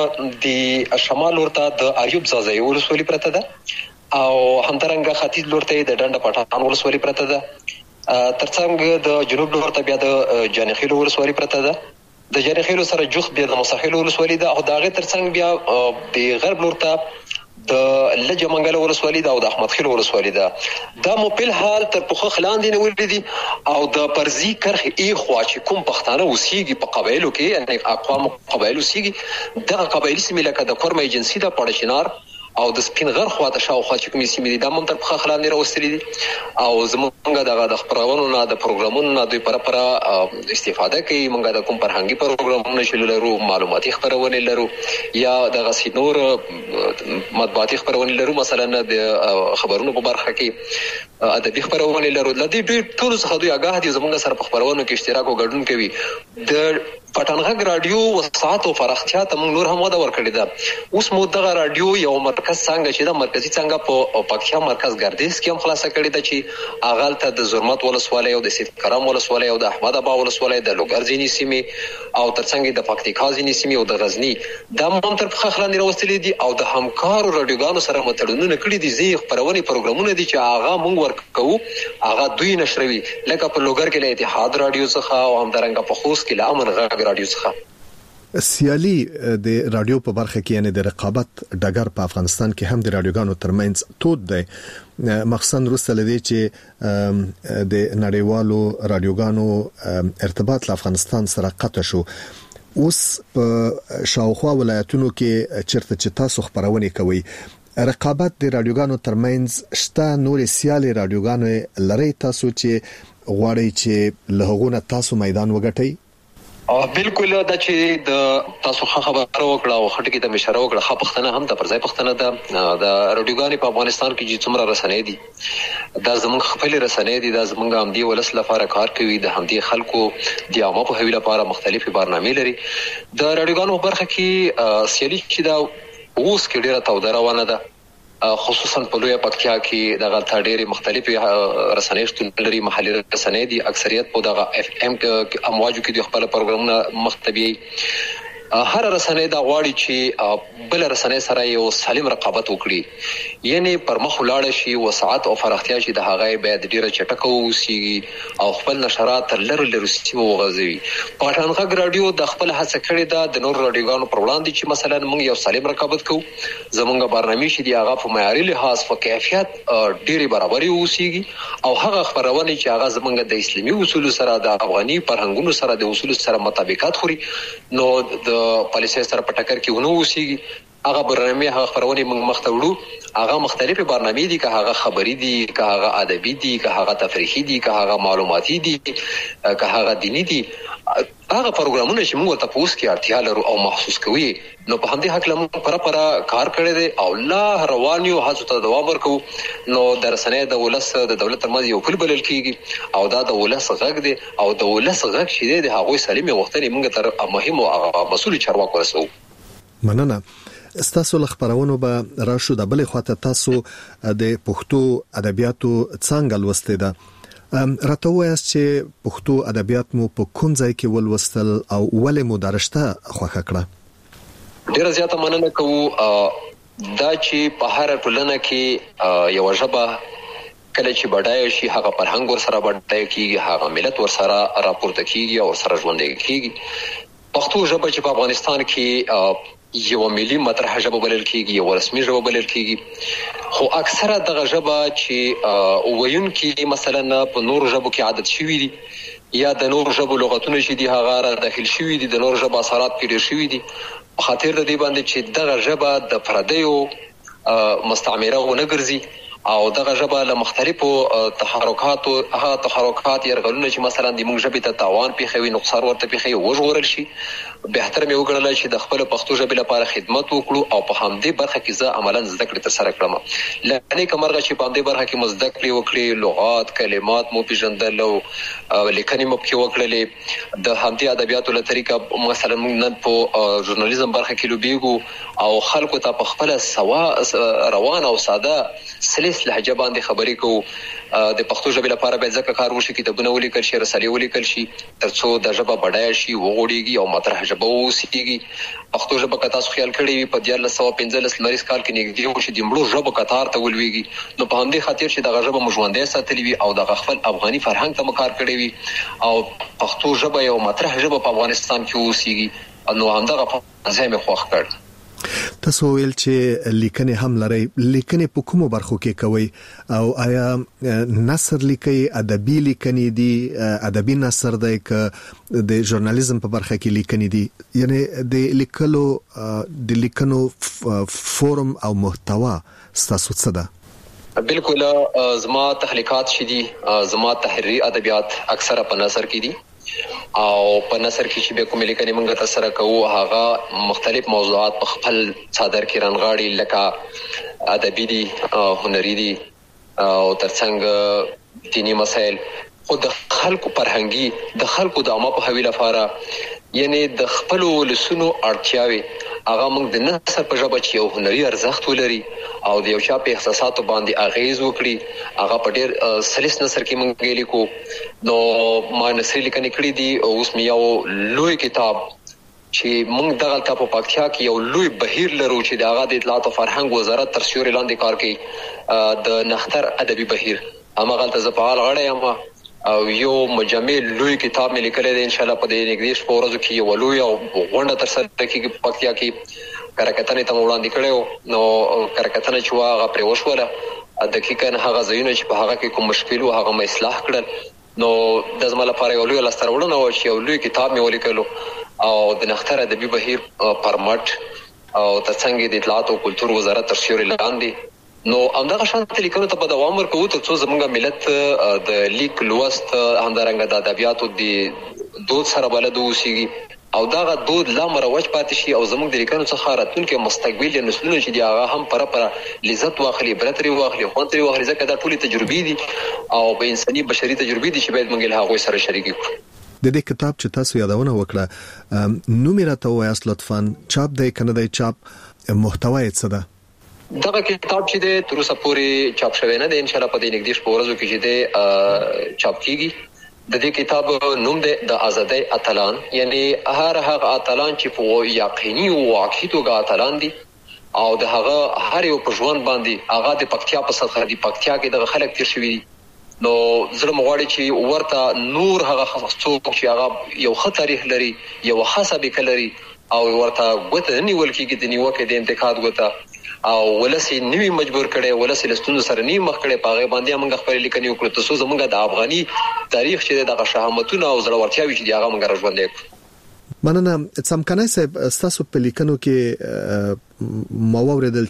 د شمال ورته د ایوب ځاځي ولسوالۍ پرته ده او همدارنګه ختیځ لورته د ډنډ پټان ولسوالۍ پرته ده. ترڅنګ د جنوب لورته بیا د جانخیل ولسوالۍ پرته ده، د جانخیل سره جوخ بیا د مصاخیل ولسوالۍ ده او د هغې ترڅنګ بیا د غرب لورته د لجه منګله ولسوالۍ ده او د احمد خیل ولسوالۍ ده. دا مو په حال تر پوخ خلاندې نیولې دي او د پرزي کرخ ای خوا چې کوم پښتانه اوسېږي په قبایلو کې، یعنی اقوام قبایلو اوسېږي، دغه قبایلي سیمې لکه د کورمه ایجنسي ده، پړشینار او د سپین غر خواته شاوخوا چې کومې سیمې دي دا هم تر پخه خلاندې راوستلي دي او زمونږ دغه د خپرونو نه د پروګرامونو نه دوی پره پره استفاده کوي. موږ د کوم فرهنګي پروګرامونه چې لرو، معلوماتي خپرونې لرو یا دغسې نور مطبوعاتي خپرونې لرو، مثلا د خبرونو په برخه کې ادبي خپرونې لرو. له دې ډېر ټولو څخه دوی آګاه دي، زمونږ سره په خپرونو کې اشتراک او ګډون کوي. د پټان غږ رادیو وسعت او پراختیا ته موږ نور هم وده ورکړې ده. اوس مو دغه رادیو یو مرکز څنګه چې د مرکزي څنګه په پکتیا مرکز ګردیز کې هم خلاصه کړې ده چې هغلته د زرمت ولسوالۍ او د سید کرم ولسوالۍ او د احمد ابا ولسوالۍ د لوګر ځینې سیمې او ترڅنګ د پکتیکا ځینې سیمې او د غزني دا هم تر پخه خلاندې راوستلي دي او د همکارو رادیوګانو سره مو تړونونه کړي دي. ځینې خپرونې پروګرامونه دي چې هغه موږ ورکوو، هغه دوی نشروي، لکه په لوګر کې له اتحاد رادیو څخه او همدارنګه په خوست کې له امن غږ رادیو څخه. سیالي د رادیو په برخه کې یعنی د رقابت ډګر په افغانستان کې هم د رادیوګانو ترمنځ تود دی، مخصوصا وروسته لدی چې د نړیوالو رادیوګانو ارتباط له افغانستان سره قطع شو. اوس په شاوخوا ولایتونو کې چیرته چې تاسو خبرونه کوي رقابت د رادیوګانو ترمنځ شته نور سیالي رادیوګانو لري تاسو چې غواړئ چې له هغونه تاسو میدان وګټئ؟ بالکل دا چې د تاسو خبره وکړه او خټکی ته مشره وکړه خه پښتنه هم د پرځای پښتنه د د رادیوګانې په افغانستان کې چې څومره رسنۍ دي دا زموږ خپل رسنۍ دي دا زموږ هم دی ولس لپاره کار کوي د همدي خلکو د عامه په هویل لپاره مختلفي برنامې لري د رادیوګانو برخه کې سیالي چې دا اوس کې ډیره توده روانه ده خصوصا په لویه پکتیا کې دغه ډېرې مختلفې رسنۍ شتون لري محلي رسنۍ دي اکثریت په دغه اف ام کې امواجو کې د خپل پروګرامونه مختبي هر رسنۍ دا غواړي چې بل رسنۍ سره یو سالم رقابت وکړي یعنی پر مخ ولاړ شي وسعت او فرختیا چې د هغه باید ډیره چټکه وسی او خپل نشرات لر لر سي وغځوي پټانغه رادیو د خپل هڅه کړې ده د نور رادیوګانو پر وړاندې چې مثلا موږ یو سالم رقابت کوو زمونږ برنامه شي دی هغه په معیاري لحاظ په کیفیت ډیره برابرۍ وسیږي او هغه خبرونه چې هغه زمونږ د اسلامي اصول سره د افغاني فرهنګونو سره د اصول سره مطابقت خوري نو د پالیسي سره په ټکر کې ونه وسیږي هغه برنامه هغه خبرونه موږ مخته وړو هغه مختلفه برنامې دي که هغه خبري دي که هغه ادبي دي که هغه تفریحي دي که هغه معلوماتي دي که هغه دینی دي هغه پروګرامونه چې موږ ته پوس کې اړتیا لرو او محسوس کوي نو په همدې حق لمو پر پر کار کړی دی او الله روانیو هڅو ته دوام ورکو نو درسنه د ولس د دولت ترمنځ یو پل بلل کیږي او دا د ولس غږ دی او د ولس غږ شیدې د هغوی سالمه وختنی موږ تر مهم او مسؤل چارواکو رسو. مننه. ستاسو خبرونه به راشو د بلې خواته تاسو د پښتو ادبیاتو څنګه لوستئ ده راته وایاست چې پښتو ادبیات مو په کوم ځای کې ولوستل او ولې مو درشته خوښه کړه؟ ډیره زیاته مننه کوو دا چې په هر ټولنه کې یو ژبه کله چې بډای شي هغه فرهنګ ور سره بډای کیږي هغه ملت ور سره راپورته کیږي او سره ژوند کیږي پښتو ژبه چې په افغانستان کې یو ملي مطرح ژبه بلل کیږي یو رسمي ژبه بلل کیږي خو اکثره دغه ژبه چې وایون کې مثلا په نور ژبو کې عادت شوی دي یا د نور ژبو لغتونه چې دي هغه را داخل شوی دي د نور ژبه اثرات کې ډیر شوی دي خاطر د دې باندې چې دغه ژبه د پردیو مستعمره ونه ګرځي او دغه ژبه له مختلفو تحرکاتو هغه تحرکات يرغلونه چې مثلا د موږ ژبې ته تاوان پیښوي نقصان ورته پیښوي وژغورل شي بهتر مې وګڼل چې د خپل پښتو ژبې لپاره خدمت وکړو او په همدې برخه کې زه عملاً زده کړې تر سره کړم لکه کومرغه چې په همدې برخه کې مزده کړې وکړې لغات کلمات مو پیژندل او لیکنې مو کې وکړلې د همدې ادبیاتو له طریقه مثلا موږ نن په ژورنالیزم برخه کې لوبېږو او خلکو ته په خپل سوا روان او ساده سلیس لهجه باندې خبرې کوو د پښتو ژبې لپاره باید ځکه کار وشي کتابونه ولیکل شي رسالې ولیکل شي ترڅو د ژبه بډایه شي وغوړیږي او مطرح ژبه وسیږي پښتو ژبه که تاسو خیال کړی وي په دیارلس سوه پنځلس لمریز کال کې نږدې وشي د مړو ژبو قطار ته ولویږي نو په همدې خاطر چې دغه ژبه مو ژوندۍ ساتلې وي او دغه خپل افغاني فرهنګ ته مو کار کړی وي او پښتو ژبه یو مطرح ژبه په افغانستان کې وسیږي نو همدغه ځای مې خوښ کړ. تاسو ویل چې لیکنې هم لري لیکنې په کومو برخو کې کوي او آیا نثر لیکي ادبي لیکنې دي ادبي نثر دی که د ژورنالیزم په برخه کې لیکنې دي یعنی د لیکلو د لیکنو فورم او محتوا ستاسو څه ده؟ بالکل زما تخلیقات شدي زما تحریری ادبیات اکثره په نثر کې دي او په نثر کې چې به کوم لیکنې موږ تاسو سره کوو هغه مختلف موضوعات په خپل صدر کې رانغاړي لکه ادبي دي هنري دي او ترڅنګ دینی مسائل خو د خلکو فرهنګي د خلکو د عامه په حویل لپاره یعنی د خپل ولسونو اړتیاوي هغه موږ د نثر په ژبه چې یو هنري ارزښت ولري او د یو چا په احساساتو باندې اغیز وکړي هغه په ډېر سلیس نثر کې موږ لیکو نو ما نثر لیکنې کړې دي اوس مې یو لوی کتاب چې موږ دغه ته په پکتیا کې یو لوی بهیر لرو چې د هغه د اطلاعات او فرهنګ وزارت تر سیوري لاندې کار کوي د نختر ادبي بهیر همغه ته زپال غړې یم او یو مجمع لوی کتاب مې لیکلی دی ان شاء الله په دې نږدې شپو ورځو کې یو لوی او غونډه ترسره کېږي په پکتیا کې کرکټنې ته وړاندې کړی نو کرکټنه چې هغه پرې وشوله دقیقاً هغه ځایونه چې په هغه کې کوم مشکل و هغه مې اصلاح کړل نو د زما لپاره یو لوی لاسته راوړنه وه چې یو لوی کتاب مې ولیکلو او د نختر ادبي بهیر پرمټ او ترڅنګ د اطلاعات او کلتور وزارت تر سیوري لاندې نو همدغه شانت لیکنو ته په دوام ورکوو ترڅو زموږ ملت د لیک لوست همدارنګه د ادبیاتو د دود سره بلد اوسېږي او دغه دود لا مروج پاتې شي او زموږ د لیکنو څخه راتلونکي مستقبل نسلونه چې دی هغه هم پر پر لذت واخلي عبرت لري واخلي خوند لري واخلي ځکه دا ټولې تجربې دي او به انساني بشري تجربې دي چې باید موږ له هغه سره شریک کړو. د دې کتاب چې تاسو یادونه وکړه نو میراته وایاست لطفاً چاپ دی کنه دی چاپ محتوا یې څه ده؟ دغه کتاب چې د تر اوسه پورې چاپ شوی نه دی ان شاء الله په دې نږدې شپو ورځو کې چې د چاپ کیږي. د دې کتاب نوم دی د ازادۍ اتلان، یعنی هر هغه اتلان چې په یقیني او واقعي توګه اتلان دي او د هغه هر یو په ژوند باندې هغه د پکتیا په سطح دی پکتیا کې د خلک تیر شوی نو زړه مغواړي چې ورته نور هغه څوک چې هغه یو ښه تاریخ لري یو ښه سابقه لري او ورته ګوته نیول کېږي د نیوکې د انتقاد ګوته او ولسی نیوی مجبور کړي ولسی لستون سره نی مخ کړي پاغه باندې موږ خپل لیکنې وکړو تاسو زموږ د افغاني تاریخ چې د شهامتونو او زړورتیاوي چې هغه موږ راژوندې کړو. مننه. څمکنای صاحب تاسو په لیکنو کې مواردل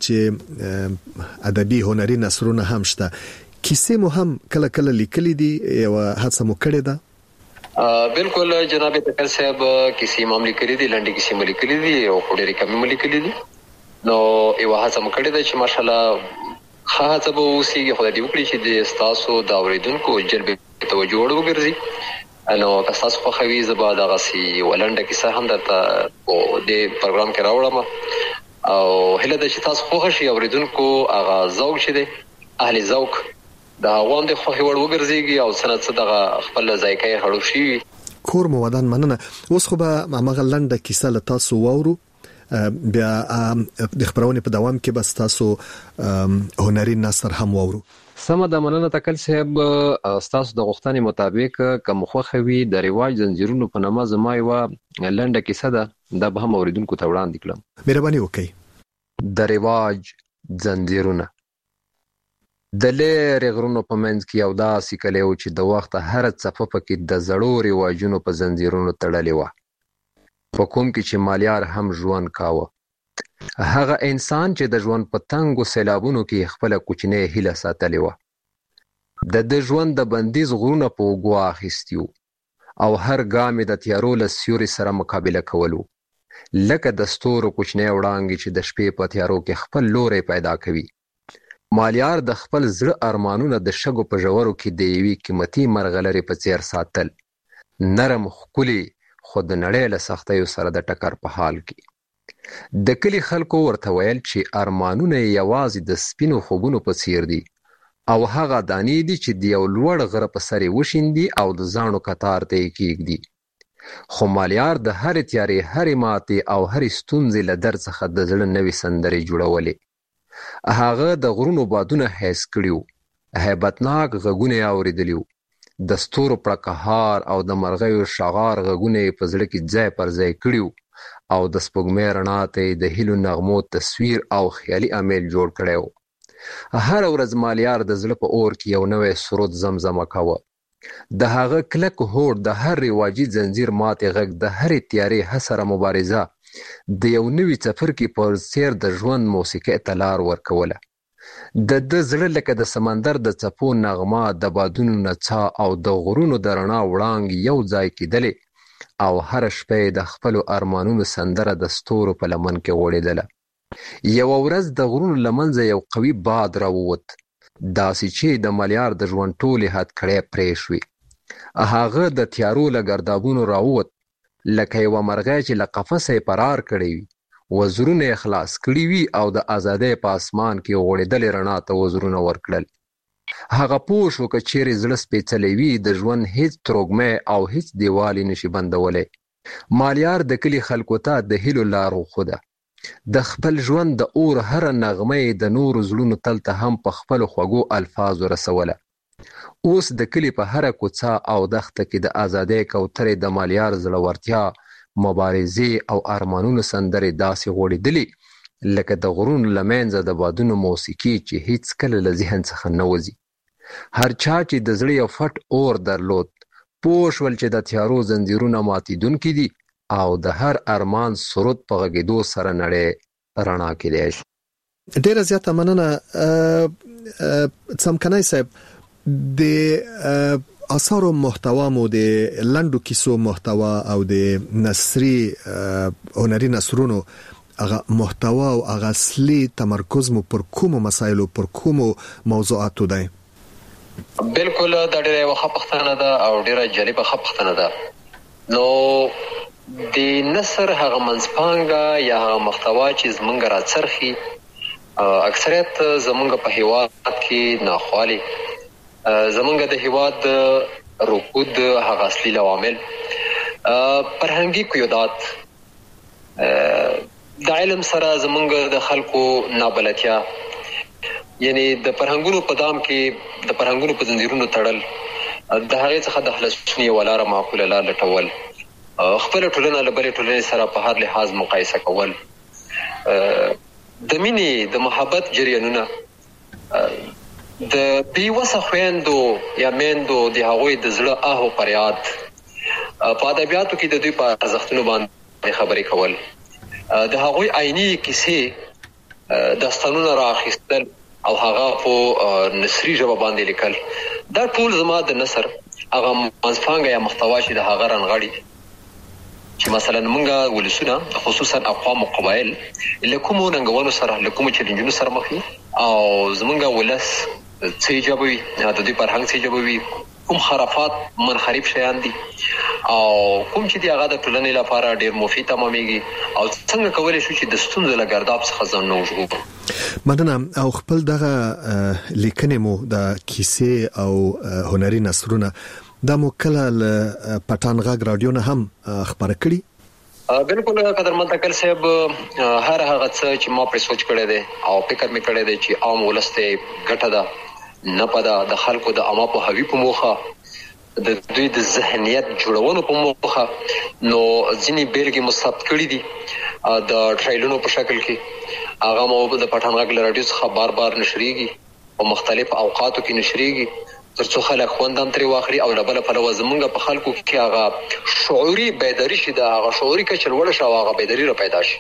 چې ادبي هنري نثرونه هم شته کیسې مو هم کله کله لیکلې دي یو هڅه مو کړې ده؟ بالکل جناب تکل صاحب کیسې مو لیکلې دي لنډې کیسې مو لیکلې دي او ډېرې کمې مو لیکلې دي نو یو هڅه مو کړې ده چې ماشاءالله خاصه به اوسېږي خدای دې وکړي چې د تاسو د اوریدونکو جلب توجه وګرځي نو تاسو خو خوي زبا دغه سي ولنډه کیسه هم درته او د پروګرام کې راوړم او هله د چې تاسو خو شي اوریدونکو هغه ذوق شه دي اهل ذوق دا غوند خو هیوړ وګرځيږي او سنت صدقه خپل ذایقه هړو شي کور مو ودان. مننه. اوس خو به مغه لنډه کیسه له تاسو وورو بیا د خبرونه په دوام کې بس تاسو هنري نثر هم وورو. سمه د مننه تکل صاحب تاسو د غوښتنې مطابق کوم خوخوي د رواج زنجیرونو په نامه زما یو لنډه کیسه ده د به هم اوریدونکو ته وړاندې کړم. مهرباني وکړئ. د رواج زنجیرونه د لری غرونو په منځ کې یو داسې کلی و چې د وخت هر څپه پکې د زړو رواجونو په زنجیرونو تړلې وه په کوم کې چې مالیار هم ژوند کاوه. هغه انسان چې د ژوند په تنګو سیلابونو کې خپل کوچنی هیله ساتلې وه د د ژوند د بندیز غرونه په اوږو اخیستي او هر ګام د تیارو له سیوري سره مقابله کولو لکه د ستورو کوچنی وړانګې چې د شپې په تیارو کې خپل لوری پیدا کوي. مالیار د خپل زړه ارمانونه د شګو په ژورو کې د یوې قیمتي مرغلرې په څیر ساتل نرم ښکلي خو د نړۍ له سختیو سره د ټکر په حال کې. د کلي خلکو ورته ویل چې ارمانونه یوازې د سپینو خوبونو په څیر دي او هغه دانې دي چې د یو لوړ غره په سر وشیندي او د زاڼو کتار ته یې کېږدي. خو مالیار د هرې تیارې هرې ماتې او هرې ستونزې له درد څخه د زړه نوې سندرې جوړولې. هغه د غرونو بادونه حس کړي وو هیبتناک غږونه یې اورېدلي وو د ستورو پړکهار او د مرغیو شغار غږونه یې په زړه کې ځای پر ځای کړي وو او د سپوږمۍ رڼا ته یې د هیلو نغمو تصویر او خیالي امیل جوړ کړی وو. هر ورځ مالیار د زړه په اور کې یو نوی سرود زمزمه کوه. د هغه کلک هوډ د هر رواجي زنجیر ماتې غږ د هرې تیارې هسره مبارزه د یو نوي څپرکي په څیر د ژوند موسیقۍ ته لار ورکوله. د د زړه لکه د سمندر د څپو نغمه د بادونو نڅا او د غرونو د رڼا وړانګې یو ځای کېدلې او هر شپه د خپلو ارمانونو سندره د ستورو په لمن کې غوړېدله. یوه ورځ د غرونو له منځه یو قوي باد راووت داسې چې د مالیار د ژوند ټولې هتکړۍ پرې شوې. هغه د تیارو له ګردابونو راووت لکه یوه مرغۍ چې له قفسه یې فرار کړی وي وزرونه یې خلاص کړي وي او د ازادۍ په اسمان کې غوړېدلې رڼا ته وزرونه ورکړل. هغه پوه شو که چیرې زړه سپېڅلی وي د ژوند هیڅ تروږمی او هیڅ دیوال یې نشي بندولی. مالیار د کلي خلکو ته د هیلو لار وښوده. د خپل ژوند د اور هره نغمه یې د نورو زړونو تل ته هم په خپلو خوږو الفاظو رسوله. اوس د کلي په هره کوڅه او دښته کې د ازادۍ کوترې د مالیار زړورتیا مبارزې او ارمانونو سندرې داسې غوړېدلې لکه د غرونو له منځه د بادونو موسیقي چې هیڅ کله له ذهن څخه نه وځي. هر چا چې د زړه یو فټ اور درلود پوه شول چې د تیارو زنځیرونه ماتېدونکي دي او د هر ارمان سرود په غږېدو سره نړۍ رڼا کېدای شي. ډیره زیاته مننه څمکنای صاحب. د اثارو محتوا مو د لنډو کیسو محتوا او د نثري هنري نثرونو هغه محتوا او هغه اصلي تمرکز مو پر کومو مسایلو پر کومو موضوعاتو دی؟ بالکل دا ډیره وخت پښتنه ده او ډیره جالبه پښتنه ده. نو د نثر هغه منځپانګه یا هغه محتوا چې زمونږ راڅرخي اکثریت زمونږ په هیواد کې ناخوالي، زمونږ د هیواد رکود هغه اصلي عوامل فرهنګي قیودات، د علم سره زمونږ د خلکو نابلدتیا، یعنی د فرهنګونو په دام کې د فرهنګونو په زنجیرونو تړل، د هغې څخه د خلاصون یوه لاره معقوله لار لټول، خپله ټولنه له بلې ټولنې سره په هر لحاظ مقایسه کول، د مینې د محبت جریانونه، د بېوسه خویندو یا میندو د هغوی د زړه آه او فریاد، په ادبیاتو کې د دوی په ارزښتونو باندې خبرې کول، د هغوی عیني کیسې داستانونه رااخیستل او هغه په نثري ژبه باندې لیکل، دا ټول زما د نثر هغه منځپانګه یا محتوا چې د هغه رانغاړي چې مثلا مونږه ولسونه خصوصا اقوام او قبایل له کومو ننګونو سره له کومو چیلنجونو سره مخ دي او زمونږ ولس څه ایجابوي، د دوی فرهنګ څه ایجابوي، کوم خرافات منحرف شیان دي او کوم چې دی هغه د ټولنې لپاره ډیر مفید تمامېږي او څنګه کولی شو چې د ستونزو له ګرداب څخه ځان وژغورو. مننه. او خپل دغه لیکنې مو د کیسې او هنري نثرونه دا مو کله له پټان غږ رادیو نه هم خبره کړي؟ بالکل قدرمن تکل صاحب، هر هغه څه چې ما پر سوچ کړی دی او فکر مې کړی دی چې عام ولس ته ګټه ده نه پدا د خلکو د عامه په هوی په موخه د دوی د ذهنیت جوړونو په موخه نو ځینې بیلګې مو ثبت کړي دي د ټرایلونو په شکل کې. هغه مو د پټان غږ رادیو څخه بار بار نشریږي او مختلف اوقاتو کې نشریږي ترڅو خلک خوندم ترې واخلي او له بله پلوه زمونږ په خلکو کې هغه شعوري بیداري شي، د هغه شعوري کچه لوړه شي او هغه بیداري را پیدا شي.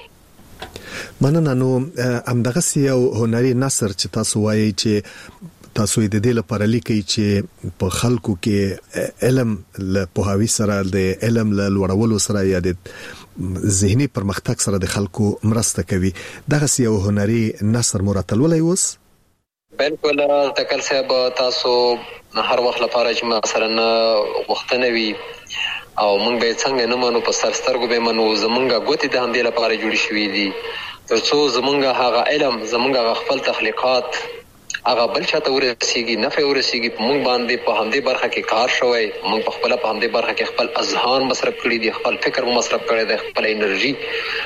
مننه. نو همدغسې یو هنري نثر چې تاسو وایي چې تاسو یې د دې لپاره لیکئ چې په خلکو کې علم له پوهاوي سره د علم له لوړولو سره یا د ذهني پرمختګ سره د خلکو مرسته کوي، دغسې یو هنري نثر مو راتلولی اوس؟ بالکل تکل صاحب، تاسو هر وخت لپاره چې مثلا وختونه وي او مونږ به څنګه نه منو په سر سترګو به منو، زمونږ ګوتې د همدې لپاره جوړې شوې دي ترڅو زمونږ هغه علم زمونږ هغه خپل تخلیقات هغه بل چاته ورسیږي، نفع ورسیږي. په مونږ باندې په همدې برخه کې کار شوی، مونږ په خپل په همدې برخه کې خپل اذهان مصرف کړي دي، خپل فکر مصرف کړي دي، خپل انرژي،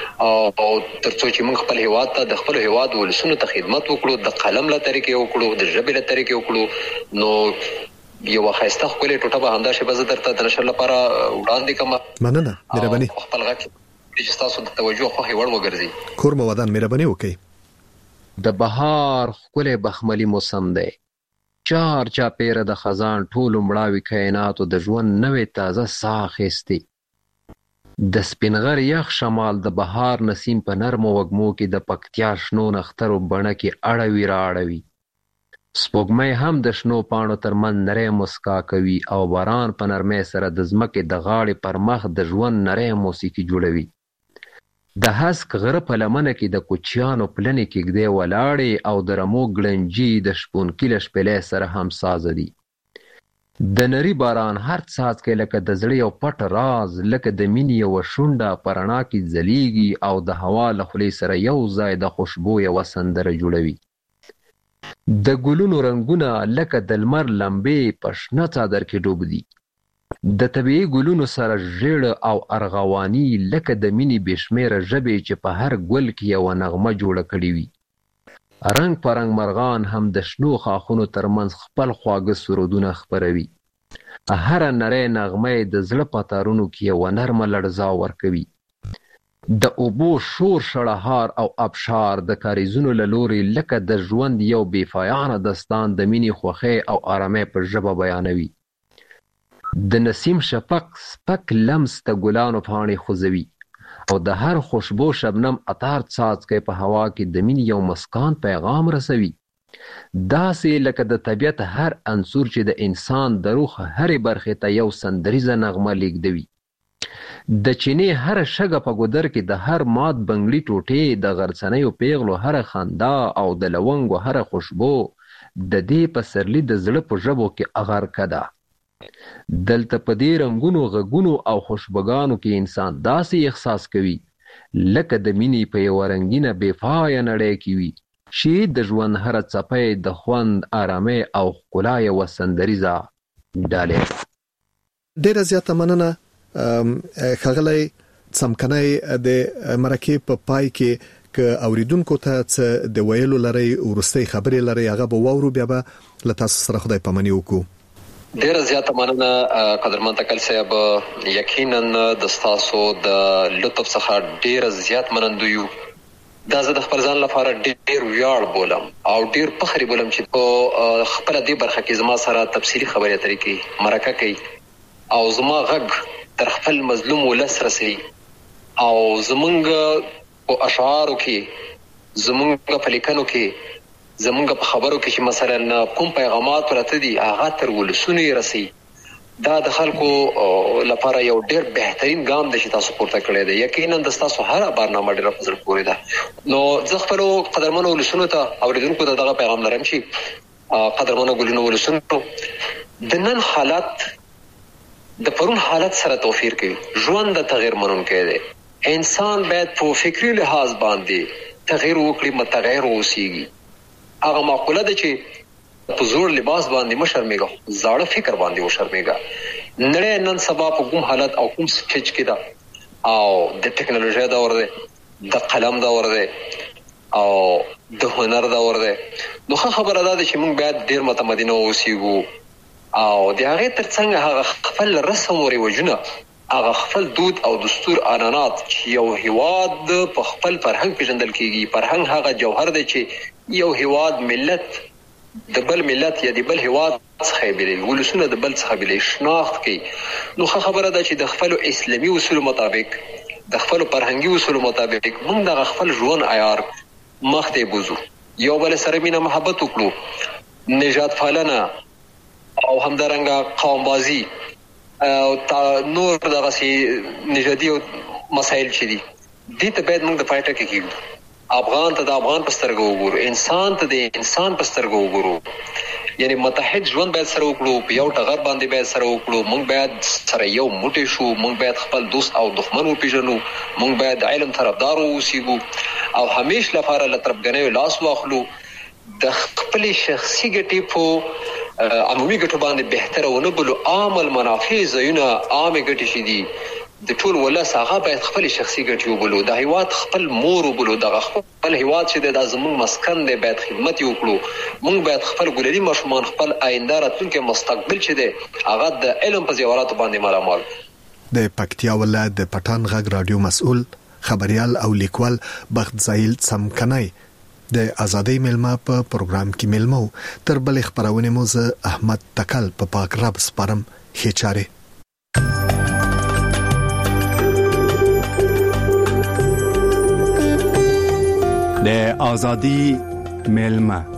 او ترڅو چې مونږ خپل هیواد ته د خپل هیواد ولسونو ته خدمت وکړو، د قلم له طریقې وکړو، د ژبې له طریقې وکړو، نو یو خاصه خپل ټوټه به همدا شی به زه درته د نشر لپاره وړاندې کوم. مننه. مهرباني. خپل غږ چې تاسو د توجه خو هیوړ وګرځي. کور مو ودان. مهرباني وکړئ. د بهار ښکلی بخملي موسم دی، چار چاپیره د خزان ټولو مړاوي کائناتو د ژوند نوې تازه ساه اخیستې، د سپینغر یخ شمال د بهار نسیم په نرمو وږمو کې د پکتیا شنو نخترو بڼه کې اړوي را اړوي، سپوږمۍ هم د شنو پاڼو ترمنځ نری مسکا کوي او باران په نرمۍ سره د ځمکې د غاړې پر مخ د ژوند نری موسیقي جوړوي. د هسک غره په لمنه کې د کوچیانو پلنې کېږدۍ ولاړې او د رمو ګړنجي د شپونکي له شپېلۍ سره همسازه دي. د نري باران هر څاڅکی لکه د زړه یو پټ راز، لکه د مینې یوه شونډه په رڼا کې ځلیږي او د هوا له خولې سره یو ځای د خوشبو یوه سندره جوړوي. د ګلونو رنګونه لکه د لمر لمبې په شنه څادر کې ډوب دي، د طبیعي ګلونو سره ژیړ او ارغواني لکه د مینې بېشمېره ژبې چې په هر ګل کې یوه نغمه جوړه کړې وي. رنګ په رنګ مرغان هم د شنو خاښونو ترمنځ خپل خواږه سرودونه خپروي. هره نری نغمه د زړه په تارونو کې یوه نرمه لړزا ورکوي. د اوبو شور شړهار او ابشار د کاریزونو له لورې لکه د ژوند یو بېپایانه داستان د مینې خوښۍ او آرامۍ په ژبه بیانوي. د نسیم شفق سپک لمس د ګلانو پاڼې خوځوي او د هر خوشبو شبنم عطر څاڅکی په هوا کې د مینې یو مسکان پیغام رسوي. داسې لکه د طبیعت هر عنصر چې د انسان د روح هرې برخې ته یو سندریزه نغمه لیږدوي. د چینې هر شګه په ګودر کې د هر مات بنګړي ټوټې، د غرڅنیو پیغلو هر خندا او د لونګو هر خوشبو د دې پسرلی د زړه په ژبو کې اغرقه ده. دلته په دې رنګونو، غږونو او خوشبوګانو کې انسان داسې احساس کوي لکه د مینې په یوه رنګینه بېپایه نړۍ کې وي چې د ژوند هره څپه د خوند، آرامۍ او ښکلا یوه سندریزه ډالۍ. ډېره زیاته مننه ښاغلی څمکنی. د مرکې په پای کې که اوریدونکو ته څه د ویلو لري، ورستۍ خبرې لري، هغه به واورو، بیا به له تاسو سره خدای پاماني وکړو. ډیره زیاته مننه قدرمن تکل صاحب. یقینا د تاسو د لطف څخه ډیره زیات منندوی یو. دا زه د خپل ځان لپاره ډیر ویاړ بولم او ډیر فخر بولم چې په خپل دې برخه کې زما سره تفصیلی خبرې اترې کوي، مرکه کوي او زما غږ تر خپل مظلوم ولس رسي او زمونږ په اشعارو کې، زمونږ په لیکنو کې، زمونږ په خبرو کې چې مثلا کوم پیغامات ورته دي هغه تر ولسونو یې رسي. دا د خلکو لپاره یو ډیر بهترین ګام دی چې تاسو پورته کړی دی. یقینا د تاسو هر بارنامه ډیره په زړه پورې ده. نو زه خپل قدرمنو ولسونو ته اوریدونکو ته دغه پیغام لرم چې قدرمنو ګلونو ولسونو، د نن حالت د پرون حالت سره توفیر کوي. ژوند د تغیر منونکی دی. انسان باید په فکری لحاظ باندې تغیر وکړي، متغیر اوسېږي. هغه معقوله ده چې په زوړ لباس باندې مشرمېږه، زاړه فکر باندې وشرمېږه. نړۍ نن سبا په کوم حالت او کوم سټیج کې ده او د ټکنالوژي دور دی، د قلم دور دی او د هنر دور دی. نو خبره ده چې موږ باید ډیر متمدن اوسېږو او د هغې ترڅنګ هغه خپل رسم او رواجونه، هغه خپل دود او دستور عنعنات چې یو هیواد په خپل فرهنګ پیژندل کېږي. فرهنګ هغه جوهر دی چې یو هیواد ملت د بل ملت یا د بل هیواد څخه بیلوي، ولسونه د بل څخه بیلوي، شناخت کوي. نو خبره ده چې د خپل اسلامي اصول مطابق، د خپل فرهنګي اصول مطابق موږ د خپل ژوند عیار مخ ته بوزو، یو بل سره مینه محبت وکړو، نجات پالنه او همدارنګه قوم بازی او نور دغه سي نژادي مسایل چې دي دې ته باید موږ د پایټه کې کېږو. افغان ته د افغان په سترګو وګورو، انسان ته د انسان په سترګو وګورو. یعنی متحد ژوند باید سره وکړو، په یو ټغر باندې باید سره وکړو. موږ باید سره یو موټی شو، موږ باید خپل دوست او دښمن وپیژنو، موږ باید علم طرفدار اوسېږو او همیش لپاره له طرفګنیو لاس واخلو. د خپل شخصي ګټې په عمومي ګټو باندې بهتره ونه بولو. عام المنافع ځایونه، عامې ګټې چې دي د ټول ولس، هغه باید خپل شخصي ګټې وبولو. د هیواد خپل مور وبولو. دغه خپل هیواد چې د زموږ مسکن دی باید خدمت وکړو. موږ باید خپل ګلري ماشومان، خپل آینده راتلونکي مستقبل چې دی هغه د علم په زیوراتو باندې مالامال. د پکتیا ولایت د پټان غږ رادیو مسؤل خبريال او لیکوال بخت زایل څمکنی د ازادۍ ملما په پروګرام کې ملمو. تر بل خبرونه مو زه احمد تکل په پاک رب سپارم. هیچاره د ازادۍ ملما.